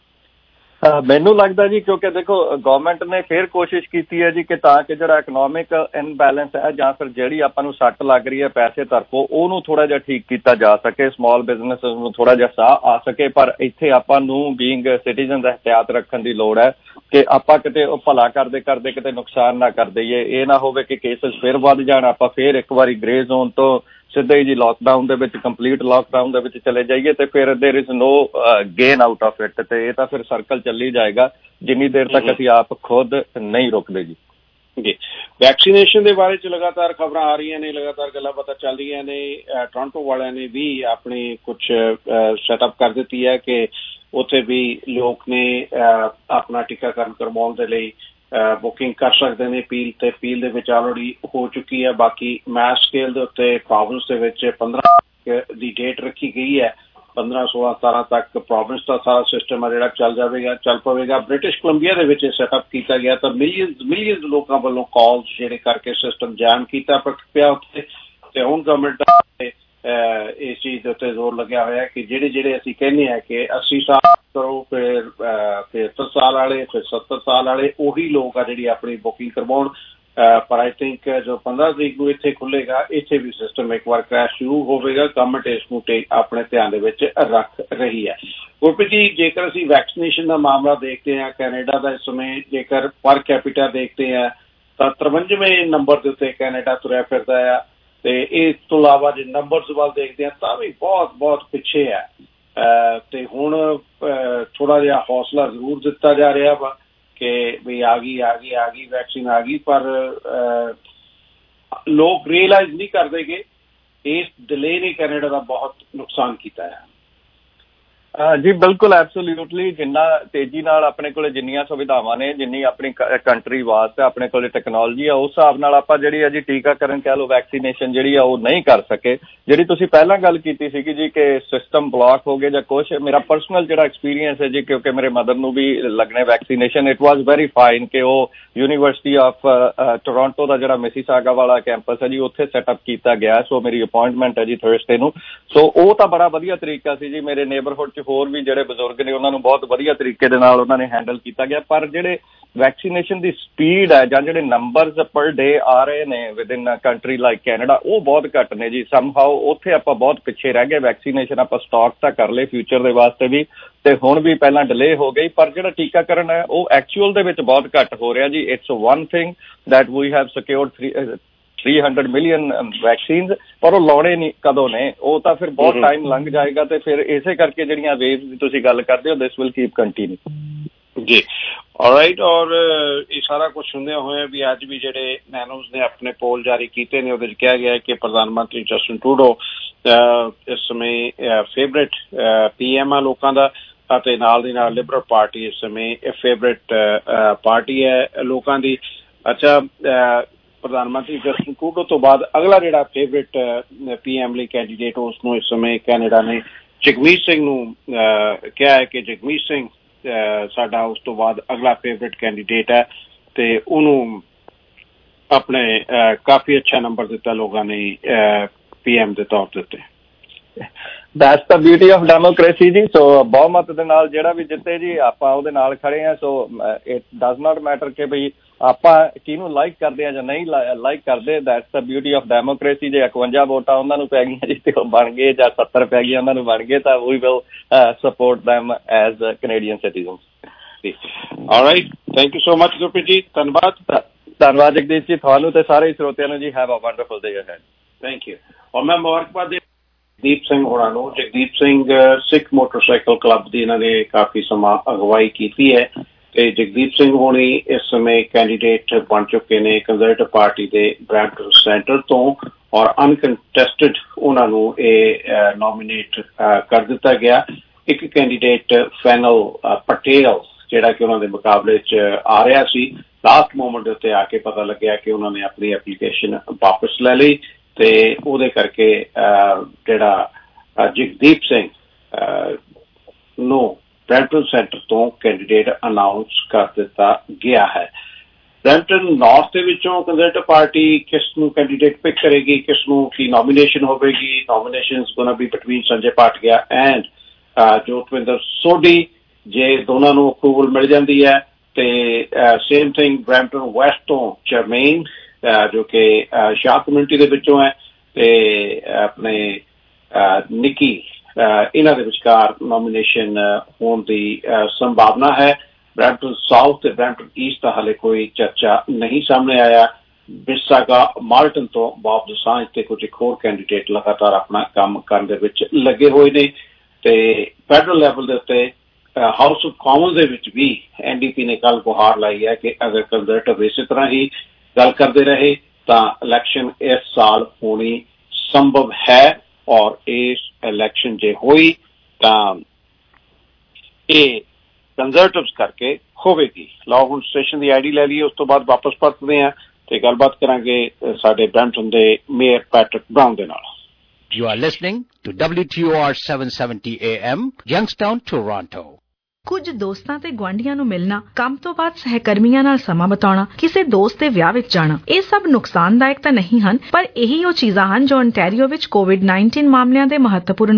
ਮੈਨੂੰ ਲੱਗਦਾ ਜੀ ਕਿਉਂਕਿ ਦੇਖੋ ਗਵਰਨਮੈਂਟ ਨੇ ਫਿਰ ਕੋਸ਼ਿਸ਼ ਕੀਤੀ ਹੈ ਜੀ ਕਿ ਤਾਂ ਕਿ ਜਿਹੜਾ ਇਕਨੋਮਿਕ ਇਨਬੈਲੈਂਸ ਹੈ ਜਾਂ ਫਿਰ ਜਿਹੜੀ ਆਪਾਂ ਨੂੰ ਸੱਟ ਲੱਗ ਰਹੀ ਹੈ ਪੈਸੇ ਤਰਫੋਂ ਉਹਨੂੰ ਥੋੜ੍ਹਾ ਜਿਹਾ ਠੀਕ ਕੀਤਾ ਜਾ ਸਕੇ, ਸਮਾਲ ਬਿਜ਼ਨਸ ਨੂੰ ਥੋੜ੍ਹਾ ਜਿਹਾ ਸਾਹ ਆ ਸਕੇ। ਪਰ ਇੱਥੇ ਆਪਾਂ ਨੂੰ ਬੀਇੰਗ ਸਿਟੀਜ਼ਨ ਅਹਿਤਿਆਤ ਰੱਖਣ ਦੀ ਲੋੜ ਹੈ ਕਿ ਆਪਾਂ ਕਿਤੇ ਉਹ ਭਲਾ ਕਰਦੇ ਕਰਦੇ ਕਿਤੇ ਨੁਕਸਾਨ ਨਾ ਕਰ ਦਈਏ। ਇਹ ਨਾ ਹੋਵੇ ਕਿ ਕੇਸਿਸ ਫਿਰ ਵੱਧ ਜਾਣ, ਆਪਾਂ ਫਿਰ ਇੱਕ ਵਾਰੀ ਗ੍ਰੇ ਜ਼ੋਨ ਤੋਂ ਸਿੱਧੇ ਹੀ ਜੀ ਲੋਕਡਾਊਨ ਦੇ ਵਿੱਚ ਕੰਪਲੀਟ ਲੋਕਡਾਊਨ ਦੇ ਵਿੱਚ ਚਲੇ ਜਾਈਏ ਤੇ ਫਿਰ there is no gain out of it. ਤੇ ਇਹ ਤਾਂ ਫਿਰ ਸਰਕਲ ਚੱਲੀ ਜਾਏਗਾ ਜਿੰਨੀ ਦੇਰ ਤੱਕ ਅਸੀਂ ਆਪ ਖੁਦ ਨਹੀਂ ਰੁਕਦੇ ਜੀ। ਜੀ ਵੈਕਸੀਨੇਸ਼ਨ ਦੇ ਬਾਰੇ 'ਚ ਲਗਾਤਾਰ ਖਬਰਾਂ ਆ ਰਹੀਆਂ ਨੇ, ਲਗਾਤਾਰ ਗੱਲਾਂ ਬਾਤਾਂ ਚੱਲ ਰਹੀਆਂ ਨੇ। ਟੋਰਾਂਟੋ ਵਾਲਿਆਂ ਨੇ ਵੀ ਆਪਣੀ ਕੁਛ ਸੈਟਅਪ ਕਰ ਦਿੱਤੀ ਹੈ ਕਿ ਉੱਥੇ ਵੀ ਲੋਕ ਨੇ ਆਪਣਾ ਟੀਕਾਕਰਨ ਕਰਵਾਉਣ ਦੇ ਲਈ ਬੁਕਿੰਗ ਕਰ ਸਕਦੇ ਨੇ। ਪੀਲ ਤੇ ਪੀਲ ਦੇ ਵਿੱਚ ਆਲਰੇਡੀ ਹੋ ਚੁੱਕੀ ਹੈ। ਬਾਕੀ ਮੈਸ ਸਕੇਲ ਦੇ ਉੱਤੇ ਪ੍ਰੋਵਿੰਸ ਦੇ ਵਿੱਚ ਪੰਦਰਾਂ ਦੀ ਡੇਟ ਰੱਖੀ ਗਈ ਹੈ। ਪੰਦਰਾਂ ਸੋਲਾਂ ਸਤਾਰਾਂ ਤੱਕ ਪ੍ਰੋਵਿੰਸ ਦਾ ਸਾਰਾ ਸਿਸਟਮ ਆ ਜਿਹੜਾ ਚੱਲ ਜਾਵੇਗਾ ਚੱਲ ਪਵੇਗਾ। ਬ੍ਰਿਟਿਸ਼ ਕੋਲੰਬੀਆ ਦੇ ਵਿੱਚ ਸੈਟਅਪ ਕੀਤਾ ਗਿਆ ਤਾਂ ਮਿਲੀਅਨ ਮਿਲੀਅਨ ਲੋਕਾਂ ਵੱਲੋਂ ਕਾਲਸ ਜਿਹੜੇ ਕਰਕੇ ਸਿਸਟਮ ਜਾਮ ਕੀਤਾ ਪਿਆ ਉੱਥੇ। ਤੇ ਹੁਣ ਗਵਰਨਮੈਂਟ ਇਸ ਚੀਜ਼ ਦੇ ਉੱਤੇ ਜ਼ੋਰ ਲੱਗਿਆ ਹੋਇਆ ਕਿ ਜਿਹੜੇ ਜਿਹੜੇ ਅਸੀਂ ਕਹਿੰਦੇ ਹਾਂ ਕਿ ਅੱਸੀ ਸਾਲ ਕਰੋ, ਫਿਰ ਪਝੱਤਰ ਸਾਲ ਵਾਲੇ, ਫਿਰ ਸੱਤਰ ਸਾਲ ਵਾਲੇ, ਉਹੀ ਲੋਕ ਆ ਜਿਹੜੀ ਆਪਣੀ ਬੁਕਿੰਗ ਕਰਵਾਉਣ। ਪਰ ਆਈ ਥਿੰਕ ਜੋ ਪੰਦਰਾਂ ਤਰੀਕ ਨੂੰ ਇੱਥੇ ਖੁੱਲ੍ਹੇਗਾ ਇੱਥੇ ਵੀ ਸਿਸਟਮ ਇੱਕ ਵਾਰ ਕ੍ਰੈਸ਼ ਸ਼ੁਰੂ ਹੋਵੇਗਾ। ਗਵਰਨਮੈਂਟ ਇਸ ਨੂੰ ਆਪਣੇ ਧਿਆਨ ਦੇ ਵਿੱਚ ਰੱਖ ਰਹੀ ਹੈ। ਗੁਰਪ੍ਰੀਤ ਜੀ, ਜੇਕਰ ਅਸੀਂ ਵੈਕਸੀਨੇਸ਼ਨ ਦਾ ਮਾਮਲਾ ਦੇਖਦੇ ਹਾਂ ਕੈਨੇਡਾ ਦਾ ਇਸ ਸਮੇਂ, ਜੇਕਰ ਪਰ ਕੈਪੀਟਾ ਦੇਖਦੇ ਹਾਂ ਤਾਂ ਤਰਵੰਜਵੇਂ ਨੰਬਰ ਦੇ ਉੱਤੇ ਕੈਨੇਡਾ ਤੁਰਿਆ ਫਿਰਦਾ ਆ, ਤੇ ਇਸ ਤੋਂ ਇਲਾਵਾ ਜੇ ਨੰਬਰਸ ਵੱਲ ਦੇਖਦੇ ਹਾਂ ਤਾਂ ਵੀ ਬਹੁਤ ਬਹੁਤ ਪਿੱਛੇ ਹੈ। ਤੇ ਹੁਣ ਥੋੜ੍ਹਾ ਜਿਹਾ ਹੌਸਲਾ ਜ਼ਰੂਰ ਦਿੱਤਾ ਜਾ ਰਿਹਾ ਵਾ ਕਿ ਵੀ ਆ ਗਈ ਆ ਗਈ ਆ ਗਈ ਵੈਕਸੀਨ ਆ ਗਈ, ਪਰ ਲੋਕ ਰੀਅਲਾਈਜ਼ ਨਹੀਂ ਕਰਦੇ ਕਿ ਇਸ ਡਿਲੇ ਨੇ ਕੈਨੇਡਾ ਦਾ ਬਹੁਤ ਨੁਕਸਾਨ ਕੀਤਾ ਹੈ। ਜੀ ਬਿਲਕੁਲ, ਐਬਸੋਲਿਊਟਲੀ। ਜਿੰਨਾ ਤੇਜ਼ੀ ਨਾਲ ਆਪਣੇ ਕੋਲ ਜਿੰਨੀਆਂ ਸੁਵਿਧਾਵਾਂ ਨੇ, ਜਿੰਨੀ ਆਪਣੀ ਕੰਟਰੀ ਵਾਸਤੇ ਆਪਣੇ ਕੋਲ ਟੈਕਨੋਲੋਜੀ ਆ, ਉਸ ਹਿਸਾਬ ਨਾਲ ਆਪਾਂ ਜਿਹੜੀ ਆ ਜੀ ਟੀਕਾਕਰਨ ਕਹਿ ਲਓ, ਵੈਕਸੀਨੇਸ਼ਨ ਜਿਹੜੀ ਆ ਉਹ ਨਹੀਂ ਕਰ ਸਕੇ। ਜਿਹੜੀ ਤੁਸੀਂ ਪਹਿਲਾਂ ਗੱਲ ਕੀਤੀ ਸੀਗੀ ਜੀ ਕਿ ਸਿਸਟਮ ਬਲੌਕ ਹੋ ਗਏ ਜਾਂ ਕੁਛ, ਮੇਰਾ ਪਰਸਨਲ ਜਿਹੜਾ ਐਕਸਪੀਰੀਅੰਸ ਹੈ ਜੀ, ਕਿਉਂਕਿ ਮੇਰੇ ਮਦਰ ਨੂੰ ਵੀ ਲੱਗਣੇ vaccination, it was very fine ਕਿ ਉਹ ਯੂਨੀਵਰਸਿਟੀ ਆਫ ਟੋਰਾਂਟੋ ਦਾ ਜਿਹੜਾ ਮਿਸੀਸਾਗਾ ਵਾਲਾ ਕੈਂਪਸ ਹੈ ਜੀ ਉੱਥੇ ਸੈਟਅਪ ਕੀਤਾ ਗਿਆ। ਸੋ ਮੇਰੀ ਅਪਾਇੰਟਮੈਂਟ ਹੈ ਜੀ ਥਰਸਡੇ ਨੂੰ। ਸੋ ਉਹ ਤਾਂ ਬੜਾ ਵਧੀਆ ਤਰੀਕਾ ਸੀ ਜੀ। ਮੇਰੇ ਨੇਬਰਹੁੱਡ 'ਚ ਹੋਰ ਵੀ ਜਿਹੜੇ ਬਜ਼ੁਰਗ ਨੇ ਉਹਨਾਂ ਨੂੰ ਬਹੁਤ ਵਧੀਆ ਤਰੀਕੇ ਦੇ ਨਾਲ ਉਹਨਾਂ ਨੇ ਹੈਂਡਲ ਕੀਤਾ ਗਿਆ। ਪਰ ਜਿਹੜੇ ਵੈਕਸੀਨੇਸ਼ਨ ਦੀ ਸਪੀਡ ਹੈ ਜਾਂ ਜਿਹੜੇ ਨੰਬਰਸ ਪਰ ਡੇ ਆ ਰਹੇ ਨੇ ਵਿਦਿਨ ਕੰਟਰੀ ਲਾਈਕ ਕੈਨੇਡਾ, ਉਹ ਬਹੁਤ ਘੱਟ ਨੇ ਜੀ। ਸਮਹਾਓ ਉੱਥੇ ਆਪਾਂ ਬਹੁਤ ਪਿੱਛੇ ਰਹਿ ਗਏ। ਵੈਕਸੀਨੇਸ਼ਨ ਆਪਾਂ ਸਟਾਕ ਤਾਂ ਕਰ ਲਏ ਫਿਊਚਰ ਦੇ ਵਾਸਤੇ ਵੀ, ਤੇ ਹੁਣ ਵੀ ਪਹਿਲਾਂ ਡਿਲੇ ਹੋ ਗਈ, ਪਰ ਜਿਹੜਾ ਟੀਕਾਕਰਨ ਹੈ ਉਹ ਐਕਚੁਅਲ ਦੇ ਵਿੱਚ ਬਹੁਤ ਘੱਟ ਹੋ ਰਿਹਾ ਜੀ। It's one thing that we have secured three hundred million vaccines, ਪਰ ਉਹ ਲਾਉਣੇ ਨਹੀਂ ਕਦੋਂ ਨੇ, ਉਹ ਤਾਂ ਫਿਰ ਬਹੁਤ ਟਾਈਮ ਲੰਘ ਜਾਏਗਾ। ਤੇ ਫਿਰ ਇਸੇ ਕਰਕੇ ਜਿਹੜੀਆਂ ਵੇਵਸ ਦੀ ਤੁਸੀਂ ਗੱਲ ਕਰਦੇ ਹੋ, ਦਿਸ ਵਿਲ ਕੀਪ ਕੰਟੀਨਿਊ ਜੀ। ਆਲਰਾਈਟ, ਔਰ ਇਹ ਸਾਰਾ ਕੁਝ ਹੁੰਦਿਆਂ ਹੋਇਆ ਵੀ ਅੱਜ ਵੀ ਜਿਹੜੇ ਨੈਨੋਜ਼ ਨੇ ਆਪਣੇ ਪੋਲ ਜਾਰੀ ਕੀਤੇ ਨੇ, ਉਹਦੇ 'ਚ ਕਿਹਾ ਗਿਆ ਕਿ ਪ੍ਰਧਾਨ ਮੰਤਰੀ ਜਸਟਿਨ ਟਰੂਡੋ ਇਸ ਸਮੇਂ ਫੇਵਰੇਟ ਪੀ ਐਮ ਆ ਲੋਕਾਂ ਦਾ, ਅਤੇ ਨਾਲ ਦੀ ਨਾਲ ਲਿਬਰਲ ਪਾਰਟੀ ਇਸ ਸਮੇਂ ਫੇਵਰੇਟ ਪਾਰਟੀ ਹੈ ਲੋਕਾਂ ਦੀ। ਅੱਛਾ, ਪ੍ਰਧਾਨ ਮੰਤਰੀ ਜਸਟਿਨ ਟਰੂਡੋ ਤੋਂ ਬਾਅਦ ਅਗਲਾ ਜਿਹੜਾ ਫੇਵਰੇਟ ਪੀ ਐਮ ਲਈ ਕੈਂਡੀਡੇਟ ਉਸ ਨੂੰ ਇਸ ਸਮੇਂ ਕੈਨੇਡਾ ਨੇ ਜਗਮੀਤ ਸਿੰਘ ਨੂੰ ਕਿਹਾ ਹੈ ਕਿ ਜਗਮੀਤ ਸਿੰਘ ਸਾਡਾ ਉਸ ਤੋਂ ਬਾਅਦ ਅਗਲਾ ਫੇਵਰੇਟ ਕੈਂਡੀਡੇਟ ਹੈ, ਤੇ ਉਹਨੂੰ ਆਪਣੇ ਕਾਫੀ ਅੱਛਾ ਨੰਬਰ ਦਿੱਤਾ ਲੋਕਾਂ ਨੇ ਪੀ ਐਮ ਦੇ ਤੌਰ ਦੇ ਉੱਤੇ। That's the beauty of democracy ਜੀ। ਸੋ ਬਹੁਮਤ ਦੇ ਨਾਲ ਜਿਹੜਾ ਵੀ ਜਿੱਤੇ ਜੀ, ਆਪਾਂ ਉਹਦੇ ਨਾਲ ਖੜੇ ਹਾਂ। So it does not matter ਕਿ ਬਈ ਆਪਾਂ ਕਿਹਨੂੰ ਲਾਈਕ ਕਰਦੇ ਹਾਂ ਜਾਂ ਨਹੀਂ ਲਾਈਕ ਕਰਦੇ। That's the beauty of democracy. ਜੇ ਇਕਵੰਜਾ ਵੋਟਾਂ ਉਹਨਾਂ ਨੂੰ ਪੈ ਗਈਆਂ ਜੀ ਤੇ ਉਹ ਬਣ ਗਏ, ਜਾਂ ਸੱਤਰ ਪੈ ਗਈਆਂ ਉਹਨਾਂ ਨੂੰ ਬਣ ਗਏ, ਤਾਂ we will support them as Canadian citizens. Alright, thank you so much Gurpreet ji. ਧੰਨਵਾਦ। ਧੰਨਵਾਦ ਜਗਦੀਪ ਜੀ, ਤੁਹਾਨੂੰ ਤੇ ਸਾਰੇ ਸਰੋਤਿਆਂ ਨੂੰ ਜੀ। Have a wonderful day ahead. Thank you. ਔਰ ਮੈਂ ਮੁਬਾਰਕਬਾਦ ਦੇ ਜਗਦੀਪ ਸਿੰਘ ਹੋਰਾਂ ਨੂੰ। ਜਗਦੀਪ ਸਿੰਘ ਸਿੱਖ ਮੋਟਰਸਾਈਕਲ ਕਲੱਬ ਦੀ ਇਹਨਾਂ ਨੇ ਕਾਫੀ ਸਮਾਂ ਅਗਵਾਈ ਕੀਤੀ ਹੈ, ਤੇ ਜਗਦੀਪ ਸਿੰਘ ਹੋਣੀ ਇਸ ਸਮੇਂ ਕੈਂਡੀਡੇਟ ਬਣ ਚੁੱਕੇ ਨੇ ਕੰਜ਼ਰਵੇਟਿਵ ਪਾਰਟੀ ਦੇ ਬਰੈਂਪਟਨ ਸੈਂਟਰ ਤੋਂ, ਔਰ ਅਨਕੰਟੈਸਟਡ ਉਹਨਾਂ ਨੂੰ ਇਹ ਨੋਮੀਨੇਟ ਕਰ ਦਿੱਤਾ ਗਿਆ। ਇੱਕ ਕੈਂਡੀਡੇਟ ਫੈਨਲ ਪਟੇਲ ਜਿਹੜਾ ਕਿ ਉਹਨਾਂ ਦੇ ਮੁਕਾਬਲੇ 'ਚ ਆ ਰਿਹਾ ਸੀ, ਲਾਸਟ ਮੂਮੈਂਟ ਦੇ ਉੱਤੇ ਆ ਕੇ ਪਤਾ ਲੱਗਿਆ ਕਿ ਉਹਨਾਂ ਨੇ ਆਪਣੀ ਐਪਲੀਕੇਸ਼ਨ ਵਾਪਸ ਲੈ ਲਈ, ਤੇ ਉਹਦੇ ਕਰਕੇ ਜਿਹੜਾ ਜਗਦੀਪ ਸਿੰਘ ਨੂੰ ਬਰੈਂਪਟਨ ਸੈਂਟਰ ਤੋਂ ਕੈਂਡੀਡੇਟ ਅਨਾਊਂਸ ਕਰ ਦਿੱਤਾ ਗਿਆ ਹੈ। ਬਰੈਂਪਟਨ ਨਾਰਥ ਦੇ ਵਿੱਚੋਂ ਕੰਜ਼ਰਵੇਟਿਵ ਪਾਰਟੀ ਕਿਸ ਨੂੰ ਕੈਂਡੀਡੇਟ ਪਿਕ ਕਰੇਗੀ, ਕਿਸ ਨੂੰ ਕੀ ਨੋਮੀਨੇਸ਼ਨ ਹੋਵੇਗੀ। Nominations gonna be between Sanjay Bhatia and Jotvinder Sodhi. ਜੇ ਦੋਨਾਂ ਨੂੰ ਅਪਰੂਵਲ ਮਿਲ ਜਾਂਦੀ ਹੈ ਤੇ ਸੇਮ ਥਿੰਗ ਬਰੈਂਪਟਨ ਵੈਸਟ ਤੋਂ ਚਰਮੇਨ ਜੋ ਕਿ ਸ਼ਾਹ ਕਮਿਊਨਿਟੀ ਦੇ ਵਿੱਚੋਂ ਹੈ, ਤੇ ਆਪਣੇ ਨਿੱਕੀ, ਇਹਨਾਂ ਦੇ ਵਿਚਕਾਰ ਨੋਮੀਨੇਸ਼ਨ ਹੋਣ ਦੀ ਸੰਭਾਵਨਾ ਹੈ। ਬਰੈਂਪਟਨ ਸਾਊਥ ਤੇ ਬਰੈਂਪਟਨ ਈਸਟ ਦਾ ਹਾਲੇ ਕੋਈ ਚਰਚਾ ਨਹੀਂ ਸਾਹਮਣੇ ਆਇਆ। ਮਿਸੀਸਾਗਾ ਮਾਰਟਨ ਤੋਂ ਬੌਬ ਦਸਾਂਝ ਤੇ ਕੁਝ ਇੱਕ ਹੋਰ ਕੈਂਡੀਡੇਟ ਲਗਾਤਾਰ ਆਪਣਾ ਕੰਮ ਕਰਨ ਦੇ ਵਿੱਚ ਲੱਗੇ ਹੋਏ ਨੇ, ਤੇ ਫੈਡਰਲ ਲੈਵਲ ਦੇ ਉੱਤੇ ਹਾਊਸ ਆਫ ਕਾਮਨਸ ਦੇ ਵਿੱਚ ਵੀ ਐਨ ਡੀ ਪੀ ਨੇ ਕੱਲ੍ਹ ਗੁਹਾਰ ਲਾਈ ਹੈ ਕਿ ਅਗਰ ਕੰਜ਼ਰਵੇਟਿਵ ਇਸੇ ਤਰ੍ਹਾਂ ਹੀ ਗੱਲ ਕਰਦੇ ਰਹੇ ਤਾਂ ਇਲੈਕਸ਼ਨ ਇਸ ਸਾਲ ਹੋਣੀ ਸੰਭਵ ਹੈ, ਔਰ ਇਸ ਇਲੈਕਸ਼ਨ ਜੇ ਹੋਈ ਤਾਂ ਇਹ ਕੰਜ਼ਰਵੇਟਿਵਸ ਕਰਕੇ ਹੋਵੇਗੀ। ਲਓ ਹੁਣ ਸਟੇਸ਼ਨ ਦੀ ਆਈ ਡੀ ਲੈ ਲਈਏ, ਉਸ ਤੋਂ ਬਾਅਦ ਵਾਪਸ ਪਰਤਦੇ ਹਾਂ ਤੇ ਗੱਲਬਾਤ ਕਰਾਂਗੇ ਸਾਡੇ ਬਰੈਂਪਟਨ ਦੇ ਮੇਅਰ ਪੈਟਰਿਕ ਬਰਾਊਨ ਦੇ ਨਾਲ। You are listening to W T O R seven seventy A M, Youngstown, Toronto. ਕੁਝ ਦੋਸਤਾਂ ਤੇ ਗੁਆਂਢੀਆਂ ਨੂੰ ਮਿਲਣਾ, ਕੰਮ ਤੋਂ ਬਾਅਦ ਸਹਿਕਰਮੀਆਂ ਨਾਲ ਸਮਾਂ ਬਿਤਾਉਣਾ, ਕਿਸੇ ਦੋਸਤ ਦੇ ਵਿਆਹ ਵਿੱਚ ਜਾਣਾ, ਇਹ ਸਭ ਨੁਕਸਾਨਦਾਇਕ ਤਾਂ ਨਹੀਂ ਹਨ, ਪਰ ਇਹੀ ਉਹ ਚੀਜ਼ਾਂ ਹਨ ਜੋ ontario ਵਿੱਚ ਕੋਵਿਡ nineteen ਮਾਮਲਿਆਂ ਦੇ ਮਹੱਤਵਪੂਰਨ